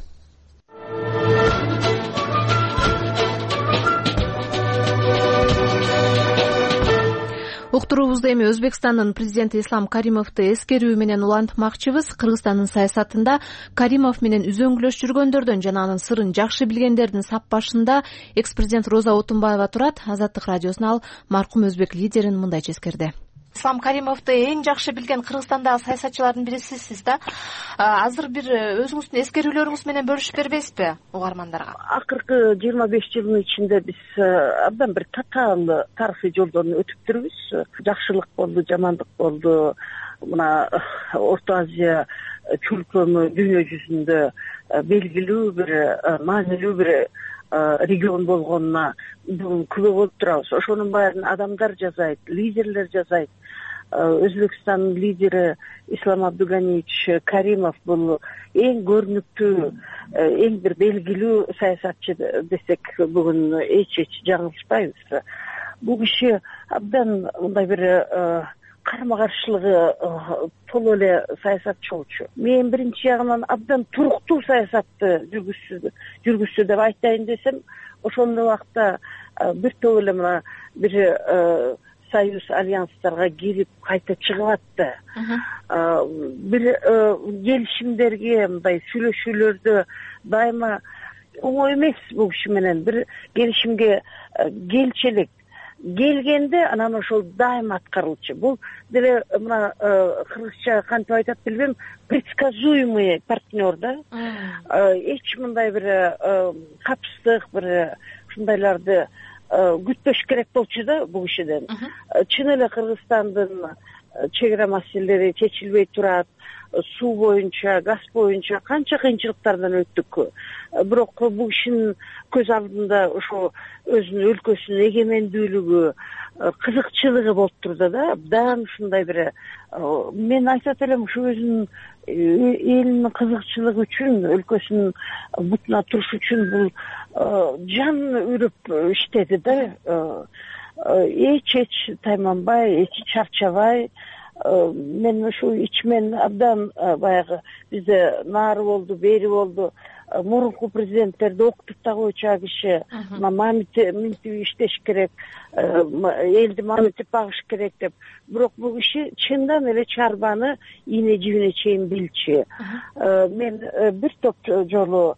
Уктуруубузду эми Өзбекстандын президенти Ислам Каримовду эскерүү менен улантмакчыбыз. Кыргызстандын саясатында Каримов менен үзөңгүлөш жүргөндөрдөн жана анын сырын жакшы билгендердин сап башында экс-президент Роза Отунбаева турат. Азаттык радиосуна ал маркум өзбек лидерин мындайча эскерди. Ислам Каримовду эң жакшы билген Кыргызстандагы саясатчылардын бирисисиз да. Азыр бир өзүңүздүн эскерүүлөрүңүз менен бөлүшүп бербейсизби угармандарга? Акыркы жыйырма беш жылдын ичинде биз абдан бир татаал тарыхый жолдон өтүптүрбүз. Жакшылык болду, жамандык болду. Мына Орто Азия чөлкөмү дүйнө жүзүндө белгилүү бир маанилүү бир регион болгонуна бүгүн күбө болуп турабыз. Ошонун баарын адамдар жазайт, лидерлер жазайт. Өзбекстандын лидери Ислам Абдуганиевич Каримов бул эң көрүнүктүү, эң бир белгилүү саясатчы десек бүгүн эч эч жаңылышпайбыз. Бул киши абдан мындай бир карама каршылыгы толо эле саясатчы болчу. Мен биринчи жагынан абдан туруктуу саясатты жүргүзсү деп айтайын десем, ошондой убакта бир топ эле мына бир союз альянстарга кирип кайта чыгып атты. Бир келишимдерге, мындай сүйлөшүүлөрдө дайыма оңой эмес бул киши менен бир келишимге келчү элек. Келгенде анан ошол дайым аткарылчу. Бул деле мына кыргызча кантип айтат билбейм, предсказуемый партнер да. Эч мындай бир капсыздык, бир ушундайларды күтпөш керек болчу да бул кишиден. Чын эле Кыргызстандын чек ара маселелери чечилбей турат. Суу боюнча, газ боюнча канча кыйынчылыктардан өттүк. Бирок бул кишинин көз алдында ошо өзүнүн өлкөсүнүн эгемендүүлүгү, кызыкчылыгы болуп турду да. Абдан ушундай бир мен айтат элем, ушу өзүнүн элинин кызыкчылыгы үчүн, өлкөсүнүн бутуна туруш үчүн бул жан үрүп иштеди да. Эч эч тайманбай, эч чарчабай. Мен ушу ичмен абдан баягы бизде нары болду, бери болду. Мурунку президенттерди окутуп да койчу киши. Маминтип иштеш керек, элди маминтип багыш керек деп. Бирок бул киши чындан эле чарбаны ийне жибине чейин билчү. Мен бир топ жолу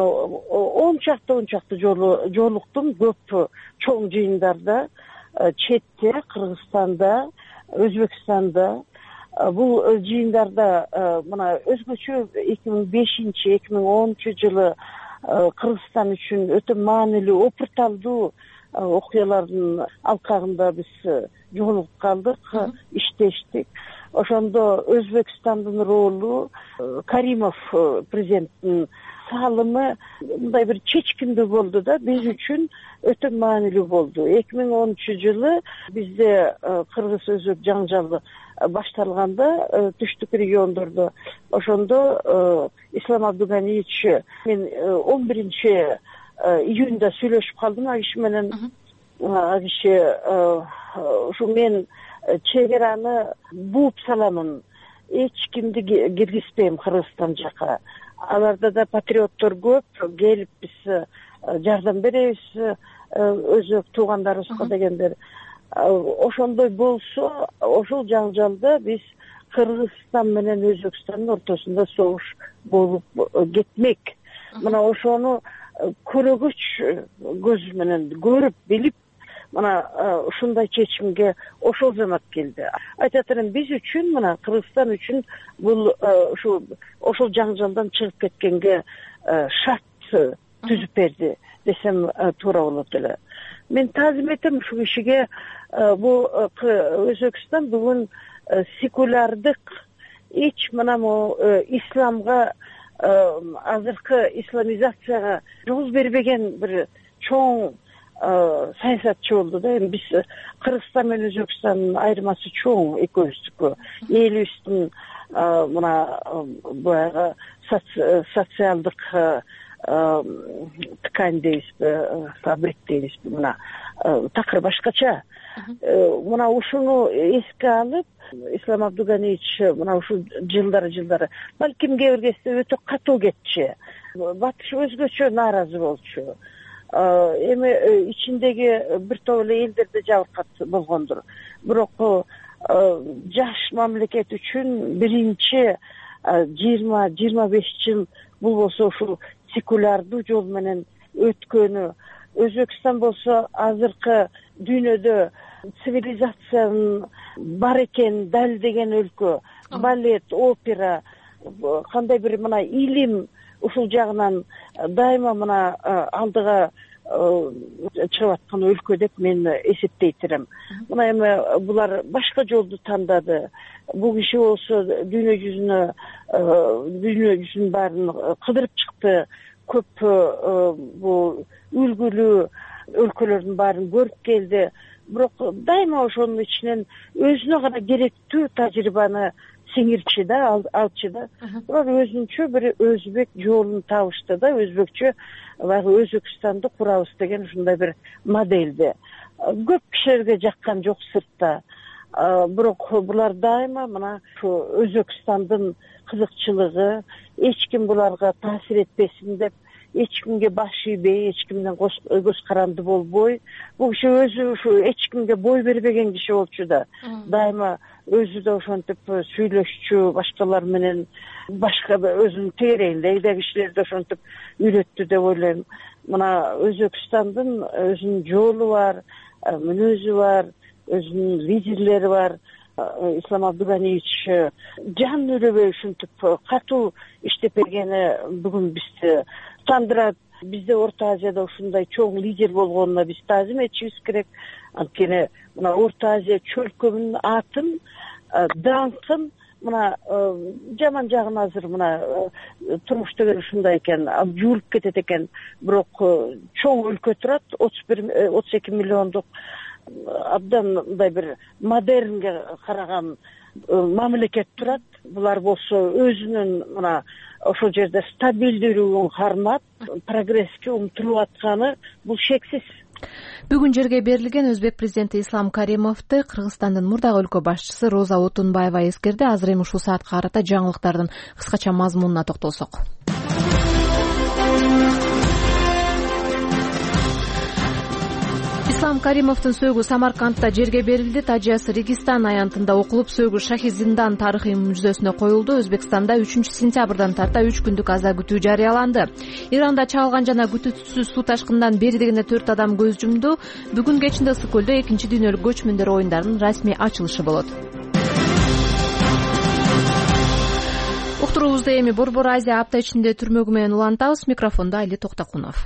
он чакты он чакты жолу жолуктум көп чоң жыйындарда, четте, Кыргызстанда, Өзбекстанда. Бул жыйындарда мына өзгөчө эки миң бешинчи эки миң онунчу жылы Кыргызстан үчүн өтө маанилүү, опурталдуу окуялардын алкагында биз жолугуп калдык, иштештик. ошондо Өзбекстандын ролу, Каримов президенттин салымы мындай бир чечкиндүү болду да, биз үчүн өтө маанилүү болду. эки миң онунчу жылы бизде кыргыз өзбек жаңжалы башталганда түштүк региондордо, ошондо Ислам Абдуганиевич мен он биринчи июнда сүйлөшүп калдым а киши менен. А киши ушу мен чек араны бууп саламын, эч кимди киргизбейм Кыргызстан жака. Аларда да патриоттор көп, келип биз жардам беребиз өзбек туугандарыбызга дегендер. Ошондой болсо, ошол жаңжалда биз Кыргызстан менен Өзбекстандын ортосунда согуш болуп кетмек. Мына ошону көрөгөч көз менен көрүп билип, мына ушундай чечимге ошол замат келди. Айтат элем, биз үчүн, мына Кыргызстан үчүн бул ушу ошол жаңжалдан чыгып кеткенге шарт түзүп берди десем туура болот эле. Мен таазим этем ушул кишиге. Бул Өзбекстан бүгүн секулярдык, эч мына исламга, азыркы исламизацияга жол бербеген бир чоң саясатчы болду да. Эми биз Кыргызстан менен Өзбекстандын айырмасы чоң экөөбүздүкү. Элибиздин мына баягы социалдык ткань дейбизби, фабрик дейбизби, мына такыр башкача. Мына ушуну эске алып, Ислам Абдуганиевич мына ушул жылдары жылдары балким кээ бир кезде өтө катуу кетчү. Батыш өзгөчө нааразы болчу. Эми ичиндеги бир топ эле элдерде жабыркат болгондур. Бирок жаш мамлекет үчүн биринчи жыйырма жыйырма беш жыл бул болсо ушул секулярдуу жол менен өткөнү. Өзбекстан болсо азыркы дүйнөдө цивилизациянын бар экенин далилдеген өлкө. Балет, опера, кандай бир мына илим ушул жагынан дайыма мына алдыга чыгып аткан өлкө деп мен эсептейт элем. Мына эми булар башка жолду тандады. Бул киши болсо дүйнө жүзүнө дүйнө жүзүнүн баарын кыдырып чыкты. Көп бул үлгүлүү өлкөлөрдүн баарын көрүп келди. Бирок дайыма ошонун ичинен өзүнө гана керектүү тажрыйбаны сиңирчи да, алчы да. Бирок өзүнчө бир өзбек жолун табышты да, өзбекчө баягы Өзбекстанды курабыз деген ушундай бир модельди. Көп кишилерге жаккан жок сыртта. Бирок булар дайыма мына ушу Өзбекстандын кызыкчылыгы, эч ким буларга таасир этпесин деп, эч кимге баш ийбей, эч кимден көз каранды болбой, бул киши өзү ушу эч кимге бой бербеген киши болчу да. Дайыма өзү да ошентип сүйлөшчү башкалар менен, башка өзүнүн тегерегиндеги кишилерди ошентип үйрөттү деп ойлойм. Мына Өзбекстандын өзүнүн жолу бар, мүнөзү бар, өзүнүн лидерлери бар. Ислам Абдуганиевич жан өрөбөй ушинтип катуу иштеп бергени бүгүн бизди тандырат. Бизде Орто Азияда ушундай чоң лидер болгонуна биз таазим этишибиз керек. Анткени мына Орто Азия чөлкөмүнүн атын, даңкын мына жаман жагын азыр мына турмуш деген ушундай экен, жуулуп кетет экен. Бирок чоң өлкө турат, отуз бир отуз эки миллиондук абдан мындай бир модернге караган мамлекет турат. Булар болсо өзүнүн мына ошол жерде стабилдүүлүгүн кармап, прогресске умтулуп атканы бул шексиз. Бүгүн жерге берилген өзбек президенти Ислам Каримовду Кыргызстандын мурдагы өлкө башчысы Роза Отунбаева эскерди. Азыр эми ушул саатка карата жаңылыктардын кыскача мазмунуна токтолсок. Ислам Каримовдун сөөгү Самаркандта жерге берилди. Тажиясы Регистан аянтында окулуп, сөөгү Шахи-Зиндан тарыхый мүжөсүнө коюлду. Өзбекстанда үчүнчү сентябрдан тарта үч күндүк аза күтүү жарыяланды. Иранда чагылган жана күтүүсүз суу ташкынынан бери дегенде төрт адам көз жумду. Бүгүн кечинде Ысык көлдө экинчи дүйнөлүк көчмөндөр оюндарынын расмий ачылышы болот. Уктуруубузду эми Борбор Азия апта ичинде түрмөгү менен улантабыз. Микрофондо Айли Токтокунов.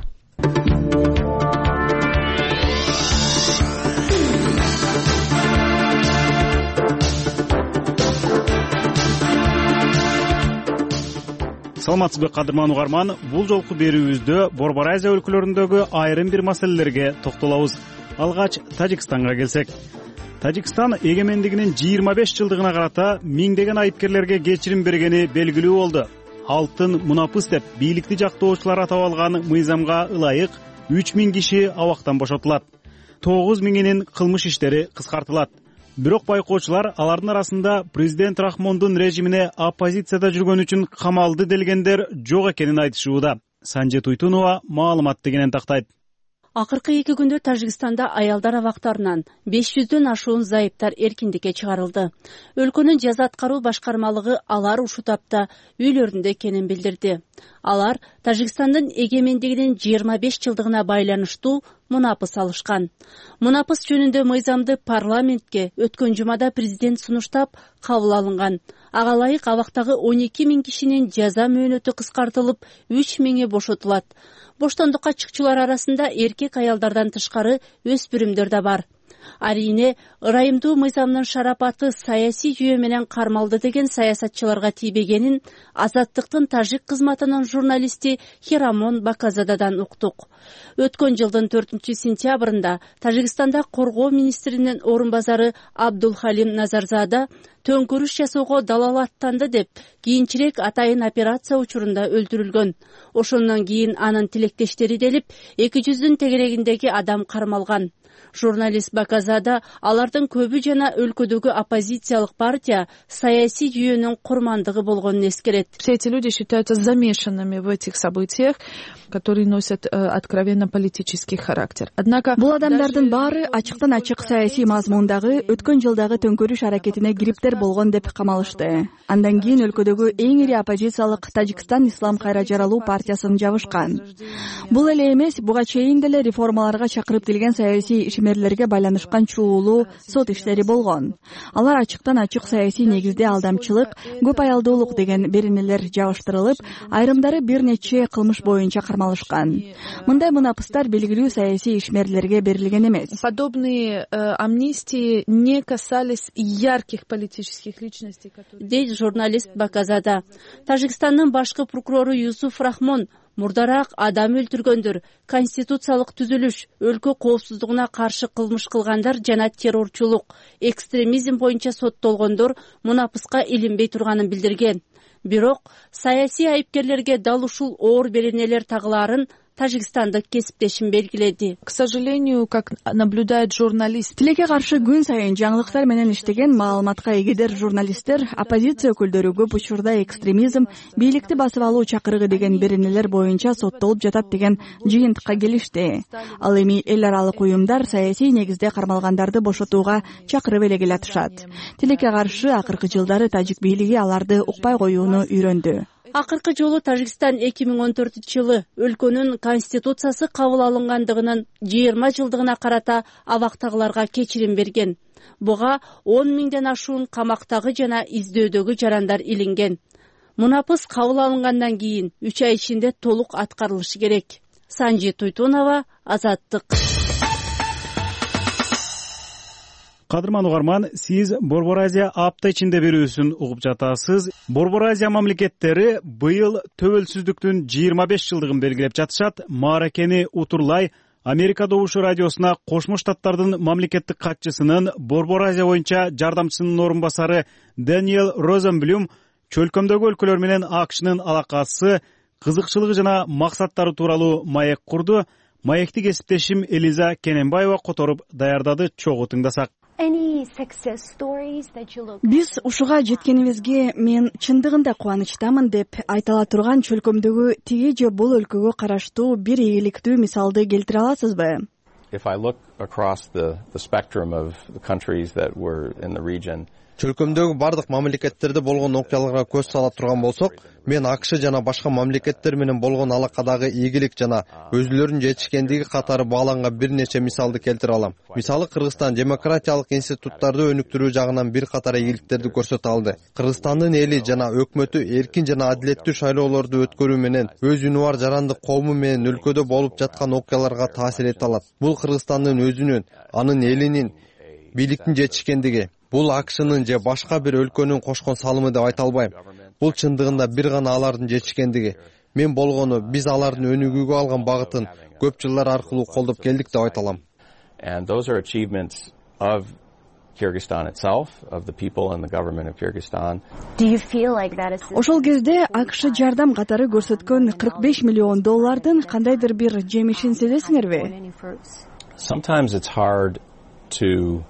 саламатсызбы кадырман угарман, бул жолку берүүбүздө Борбор Азия өлкөлөрүндөгү айрым бир маселелерге токтолобуз. Алгач Тажикстанга келсек. Тажикстан эгемендигинин жыйырма беш жылдыгына карата миңдеген айыпкерлерге кечирим бергени белгилүү болду. Алтын мунапыс деп бийликти жактоочулар атап алган мыйзамга ылайык үч миң киши абактан бошотулат. тогуз миңинин кылмыш иштери кыскартылат. Бирок байкоочулар алардын арасында президент Рахмондун режимине оппозицияда жүргөн үчүн камалды делгендер жок экенин айтышууда. Санжи Туйтунова маалымат дегенен тактайт. Акыркы эки күндө Тажикстанда аялдар абактарынан беш жүздөн ашуун зайыптар эркиндикке чыгарылды. Өлкөнүн жаза аткаруу башкармалыгы алар ушул тапта үйлөрүндө экенин билдирди. Алар Тажикстандын эгемендигинин жыйырма беш жылдыгына байланыштуу мунапыс алышкан. Мунапыс жөнүндө мыйзамды парламентке өткөн жумада президент сунуштап кабыл алынган. Ага ылайык абактагы он эки миң кишинин жаза мөөнөтү кыскартылып, үч миңи бошотулат. Боштондукка чыкчулар арасында эркек аялдардан тышкары өспүрүмдөр да бар. Арине, ырайымдуу мыйзамдын шарапаты саясий жүйө менен кармалды деген саясатчыларга тийбегенин Азаттыктын тажик кызматынын журналисти Хирамон Баказададан уктук. Өткөн жылдын төртүнчү сентябрында Тажикстанда коргоо министринин орун базары Абдулхалим Назарзада төңкөрүш жасоого далалаттанды деп кийинчерээк атайын операция учурунда өлтүрүлгөн. Ошондон кийин анын тилектештери делип эки жүздүн тегерегиндеги адам кармалган. Журналист Баказада алардын көбү жана өлкөдөгү оппозициялык партия саясий жүйөнүн курмандыгы болгонун эскерет. Все эти люди считаются замешанными в этих событиях, которые носят откровенно политический характер. Однако бул адамдардын баары ачыктан ачык саясий мазмундагы өткөн жылдагы төңкөрүш аракетине кириптер болгон деп камалышты. Андан кийин өлкөдөгү эң ири оппозициялык Тажикстан Ислам кайра жаралуу партиясын жабышкан. Бул эле эмес, буга чейин деле реформаларга чакырып келген саясий ишмерлерге байланышкан чуулуу сот иштери болгон. Алар ачыктан ачык саясий негизде алдамчылык, көп аялдуулук деген беренелер жабыштырылып, айрымдары бир нече кылмыш боюнча кармалышкан. Мындай мунапыстар белгилүү саясий ишмерлерге берилген эмес. Подобные амнистии не касались ярких политических личностей, которые... Дейт журналист Баказада. Тажикстандын башкы прокурору Юсуф Рахмон мурдараак адам өлтүргөндөр, конституциялык түзүлүш, өлкө коопсуздугуна каршы кылмыш кылгандар жана террорчулук, экстремизм боюнча соттолгондор мунапыска илинбей турганын билдирген. Бирок саясий айыпкерлерге дал ушул оор беренелер тагылаарын тажикстандык кесиптешим белгиледи. К сожалению, как наблюдает журналист, тилекке каршы күн сайын жаңылыктар менен иштеген маалыматка эгедер журналисттер оппозиция өкүлдөрү көп учурда экстремизм, бийликти басып алуу чакырыгы деген беренелер боюнча соттолуп жатат деген жыйынтыкка келишти. Ал эми эл аралык уюмдар саясий негизде кармалгандарды бошотууга чакырып эле келатышат. Тилекке каршы акыркы жылдары тажик бийлиги аларды укпай коюуну үйрөндү. Акыркы жолу Тажикстан эки миң он төртүнчү жылы өлкөнүн конституциясы кабыл алынгандыгынын жыйырма жылдыгына карата абактагыларга кечирим берген. Буга он миңден ашуун камактагы жана издөөдөгү жарандар илинген. Мунапыс кабыл алынгандан кийин үч ай ичинде толук аткарылышы керек. Санжи Туйтунова, Азаттык. Кадырман угарман, сиз Борбор Азия апта ичинде берүүсүн угуп жатасыз. Борбор Азия мамлекеттери быйыл төбөлсүздүктүн жыйырма беш жылдыгын белгилеп жатышат. Мааракени утурлай Америка добушу радиосуна Кошмо Штаттардын мамлекеттик катчысынын Борбор Азия боюнча жардамчысынын орун басары Дэниел Розенблюм чөлкөмдөгү өлкөлөр менен АКШнын алакасы, кызыкчылыгы жана максаттары тууралуу маек курду. Маекти кесиптешим Элиза Кененбаева которуп даярдады, чогуу тыңдасак. Биз ушуга жеткенибизге мен чындыгында кубанычтамын деп айтыла турган чөлкөмдөгү тиги же бул өлкөгө караштуу бир ийгиликтүү мисалды келтире аласызбы? Чөлкөмдөгү бардык мамлекеттерде болгон окуяларга көз сала турган болсок, мен АКШ жана башка мамлекеттер менен болгон алакадагы ийгилик жана өзүлөрүнүн жетишкендиги катары бааланган бир нече мисалды келтире алам. Мисалы, Кыргызстан демократиялык институттарды өнүктүрүү жагынан бир катар ийгиликтерди көрсөтө алды. Кыргызстандын эли жана өкмөтү эркин жана адилеттүү шайлоолорду өткөрүү менен өз үнү бар жарандык коому менен өлкөдө болуп жаткан окуяларга таасир эте алат. Бул Кыргызстандын өзүнүн, анын элинин бийликтин жетишкендиги. бул акшнын же башка бир өлкөнүн кошкон салымы деп айта албайм. Бул чындыгында бир гана алардын жетишкендиги. Мен болгону биз алардын өнүгүүгө алган багытын көп жылдар аркылуу колдоп келдик деп айта алам. And those are achievements of Kyrgyzstan itself, of the people and the government of Kyrgyzstan. Do you feel like that is... Ошол кезде АКШ жардам катары көрсөткөн кырк беш миллион доллардын кандайдыр бир жемишин сезесиңерби? Sometimes it's hard to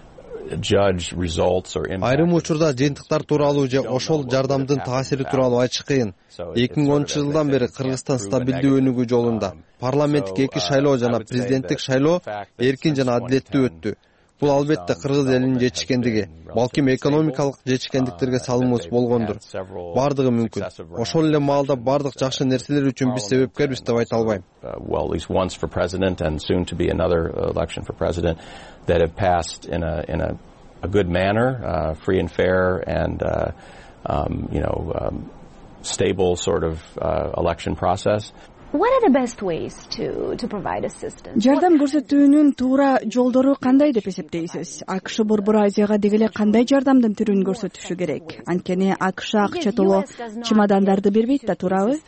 judge results or impact. Айрым учурда жыйынтыктар тууралуу же ошол жардамдын таасири тууралуу айтыш кыйын. эки миң онунчу жылдан бери Кыргызстан стабилдүү өнүгүү жолунда. Парламенттик эки шайлоо жана президенттик шайлоо эркин жана адилеттүү өттү. Бул албетте кыргыз элинин жетишкендиги, балким экономикалык жетишкендиктерге салымыбыз болгондур. Бардыгы мүмкүн. Ошол эле маалда бардык жакшы нерселер үчүн биз себепкербиз деп айта албайм. Well, at least once for president and soon to be another election for president that have passed in a in a, a good manner, uh, free and fair and uh, um, you know um, stable sort of uh, election process. What are the best ways to to provide assistance? Жардам көрсөтүүнүн туура жолдору кандай деп эсептейсиз? АКШ Борбор Азияга дегеле кандай жардамдын түрүн көрсөтүшү керек? Анткени АКШ акча толо чемодандарды бербейт да, туурабы?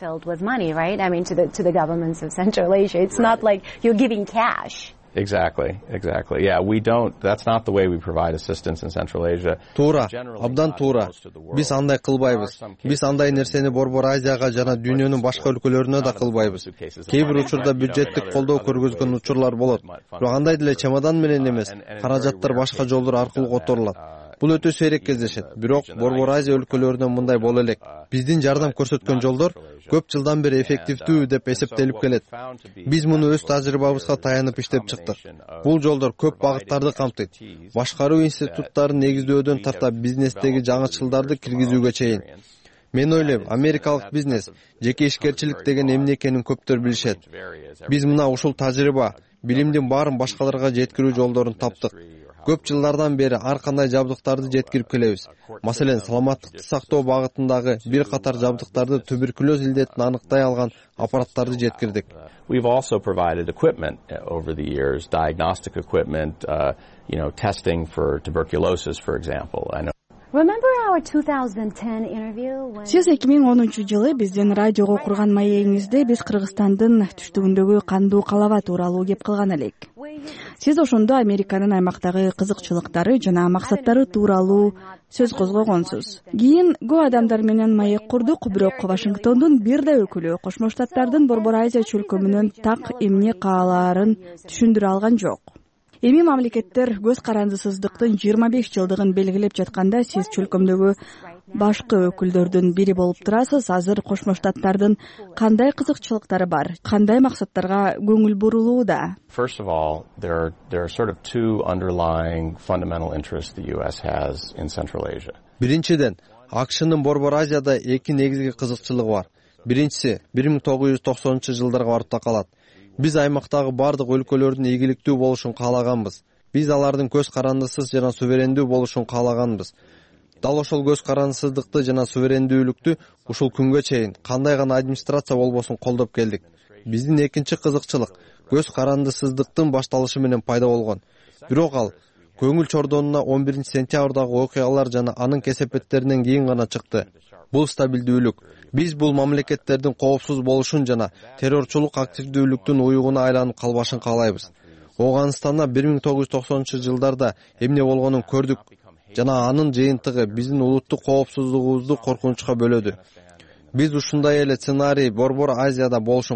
I mean to the to the governments of Central Asia. It's not like you're giving cash. Exactly, exactly. Yeah, we don't. That's not the way we provide assistance in Central Asia. Туура, абдан туура. Биз андай кылбайбыз. Биз андай нерсени Борбор Азияга жана дүйнөнүн башка өлкөлөрүнө да кылбайбыз. Кээ бир учурда бюджеттик колдоо көргөзгөн учурлар болот. Бирок андай деле чемодан менен эмес, каражаттар башка жолдор аркылуу которулат. Бул өтө сейрек кездешет. Бирок Борбор Азия өлкөлөрүнөн мындай боло элек. Биздин жардам көрсөткөн жолдор көп жылдан бери эффективдүү деп эсептелип келет. Биз муну өз тажрыйбабызга таянып иштеп чыктык. Бул жолдор көп багыттарды камтыйт. Башкаруу институттарын негиздөөдөн тарта бизнестеги жаңычылдарды киргизүүгө чейин. Мен ойлойм, америкалык бизнес, жеке ишкерчилик деген эмне экенин көптөр билишет. Биз мына ушул тажрыйба, билимдин баарын башкаларга жеткирүү жолдорун таптык. Көп жылдардан бери ар кандай жабдыктарды жеткирип келебиз. Маселен, саламаттыкты сактоо багытындагы бир катар жабдыктарды туберкулез илдетин аныктай алган аппараттарды жеткирдик. We've also provided equipment over the years, diagnostic equipment, uh, you know, testing for tuberculosis, for example. I know. Remember our twenty ten interview when... Сиз эки миң онунчу жылы биздин радиого курган маегиңизде биз Кыргызстандын түштүгүндөгү кандуу калаба тууралуу кеп кылган элек. Сиз ошондо Американын аймактагы кызыкчылыктары жана максаттары тууралуу сөз козгогонсуз. Кийин көп адамдар менен маек курдук, бирок Вашингтондун бир да өкүлү Кошмо Штаттардын Борбор Азия чөлкөмүнөн так эмне каалаарын түшүндүрө алган жок. Эми мамлекеттер көз карандысыздыктын жыйырма беш жылдыгын белгилеп жатканда сиз чөлкөмдөгү башкы өкүлдөрдүн бири болуп турасыз. Азыр Кошмо Штаттардын кандай кызыкчылыктары бар, кандай максаттарга көңүл бурулууда? First of all, there are there are sort of two underlying fundamental interests the U S has in Central Asia. Биринчиден, АКШнын Борбор Азияда эки негизги кызыкчылыгы бар. Биринчиси бир миң тогуз жүз токсонунчу жылдарга барып такалат. Биз аймактагы бардык өлкөлөрдүн ийгиликтүү болушун каалаганбыз. Биз алардын көз карандысыз жана суверендүү болушун каалаганбыз. Дал ошол көз карандысыздыкты жана суверендүүлүктү ушул күнгө чейин кандай гана администрация болбосун колдоп келдик. Биздин экинчи кызыкчылык көз карандысыздыктын башталышы менен пайда болгон. Бирок ал көңүл чордонуна он биринчи сентябрдагы окуялар жана анын кесепеттеринен кийин гана чыкты. Бул стабилдүүлүк. Биз бул мамлекеттердин коопсуз болушун жана террорчулук активдүүлүктүн уюгуна айланып калбашын каалайбыз. Оганстанда бир миң тогуз жүз токсонунчу жылдарда эмне болгонун көрдүк жана анын жыйынтыгы биздин улуттук коопсуздугубузду коркунучка бөлөдү. Биз ушундай эле сценарий Борбор Азияда болушун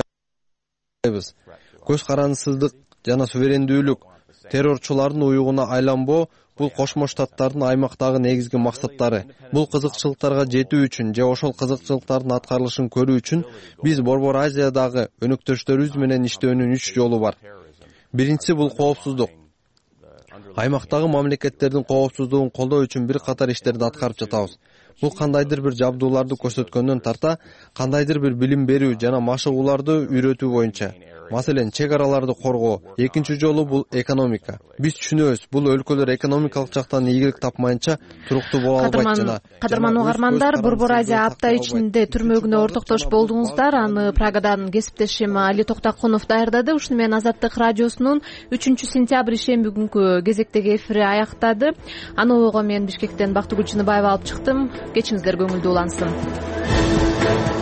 каалабайбыз. Көз карандысыздык жана суверендүүлүк, террорчулардын уюгуна айланбоо бул Кошмо Штаттардын аймактагы негизги максаттары. Бул кызыкчылыктарга жетүү үчүн же ошол кызыкчылыктардын аткарылышын көрүү үчүн биз Борбор Азиядагы өнөктөштөрүбүз менен иштөөнүн үч жолу бар. Биринчиси бул коопсуздук. Аймактагы мамлекеттердин коопсуздугун колдоо үчүн бир катар иштерди аткарып жатабыз. бул кандайдыр бир жабдууларды көрсөткөндөн тарта кандайдыр бир билим берүү жана машыгууларды үйрөтүү боюнча, маселен чек араларды коргоо. Экинчи жолу бул экономика. Биз түшүнөбүз, бул өлкөлөр экономикалык жактан ийгилик тапмайынча туруктуу боло албайт жана кадырман угармандар, Борбор Азия апта ичинде түрмөгүнө ортоктош болдуңуздар. Аны Прагадан кесиптешим Али Токтокунов даярдады. Ушуну менен Азаттык радиосунун үчүнчү сентябрь ишемби күнкү кезектеги эфири аяктады. Аны ойго мен Бишкектен Бактыгүл Чыныбаева алып чыктым. Кечиңиздер көңүлдүү улансын.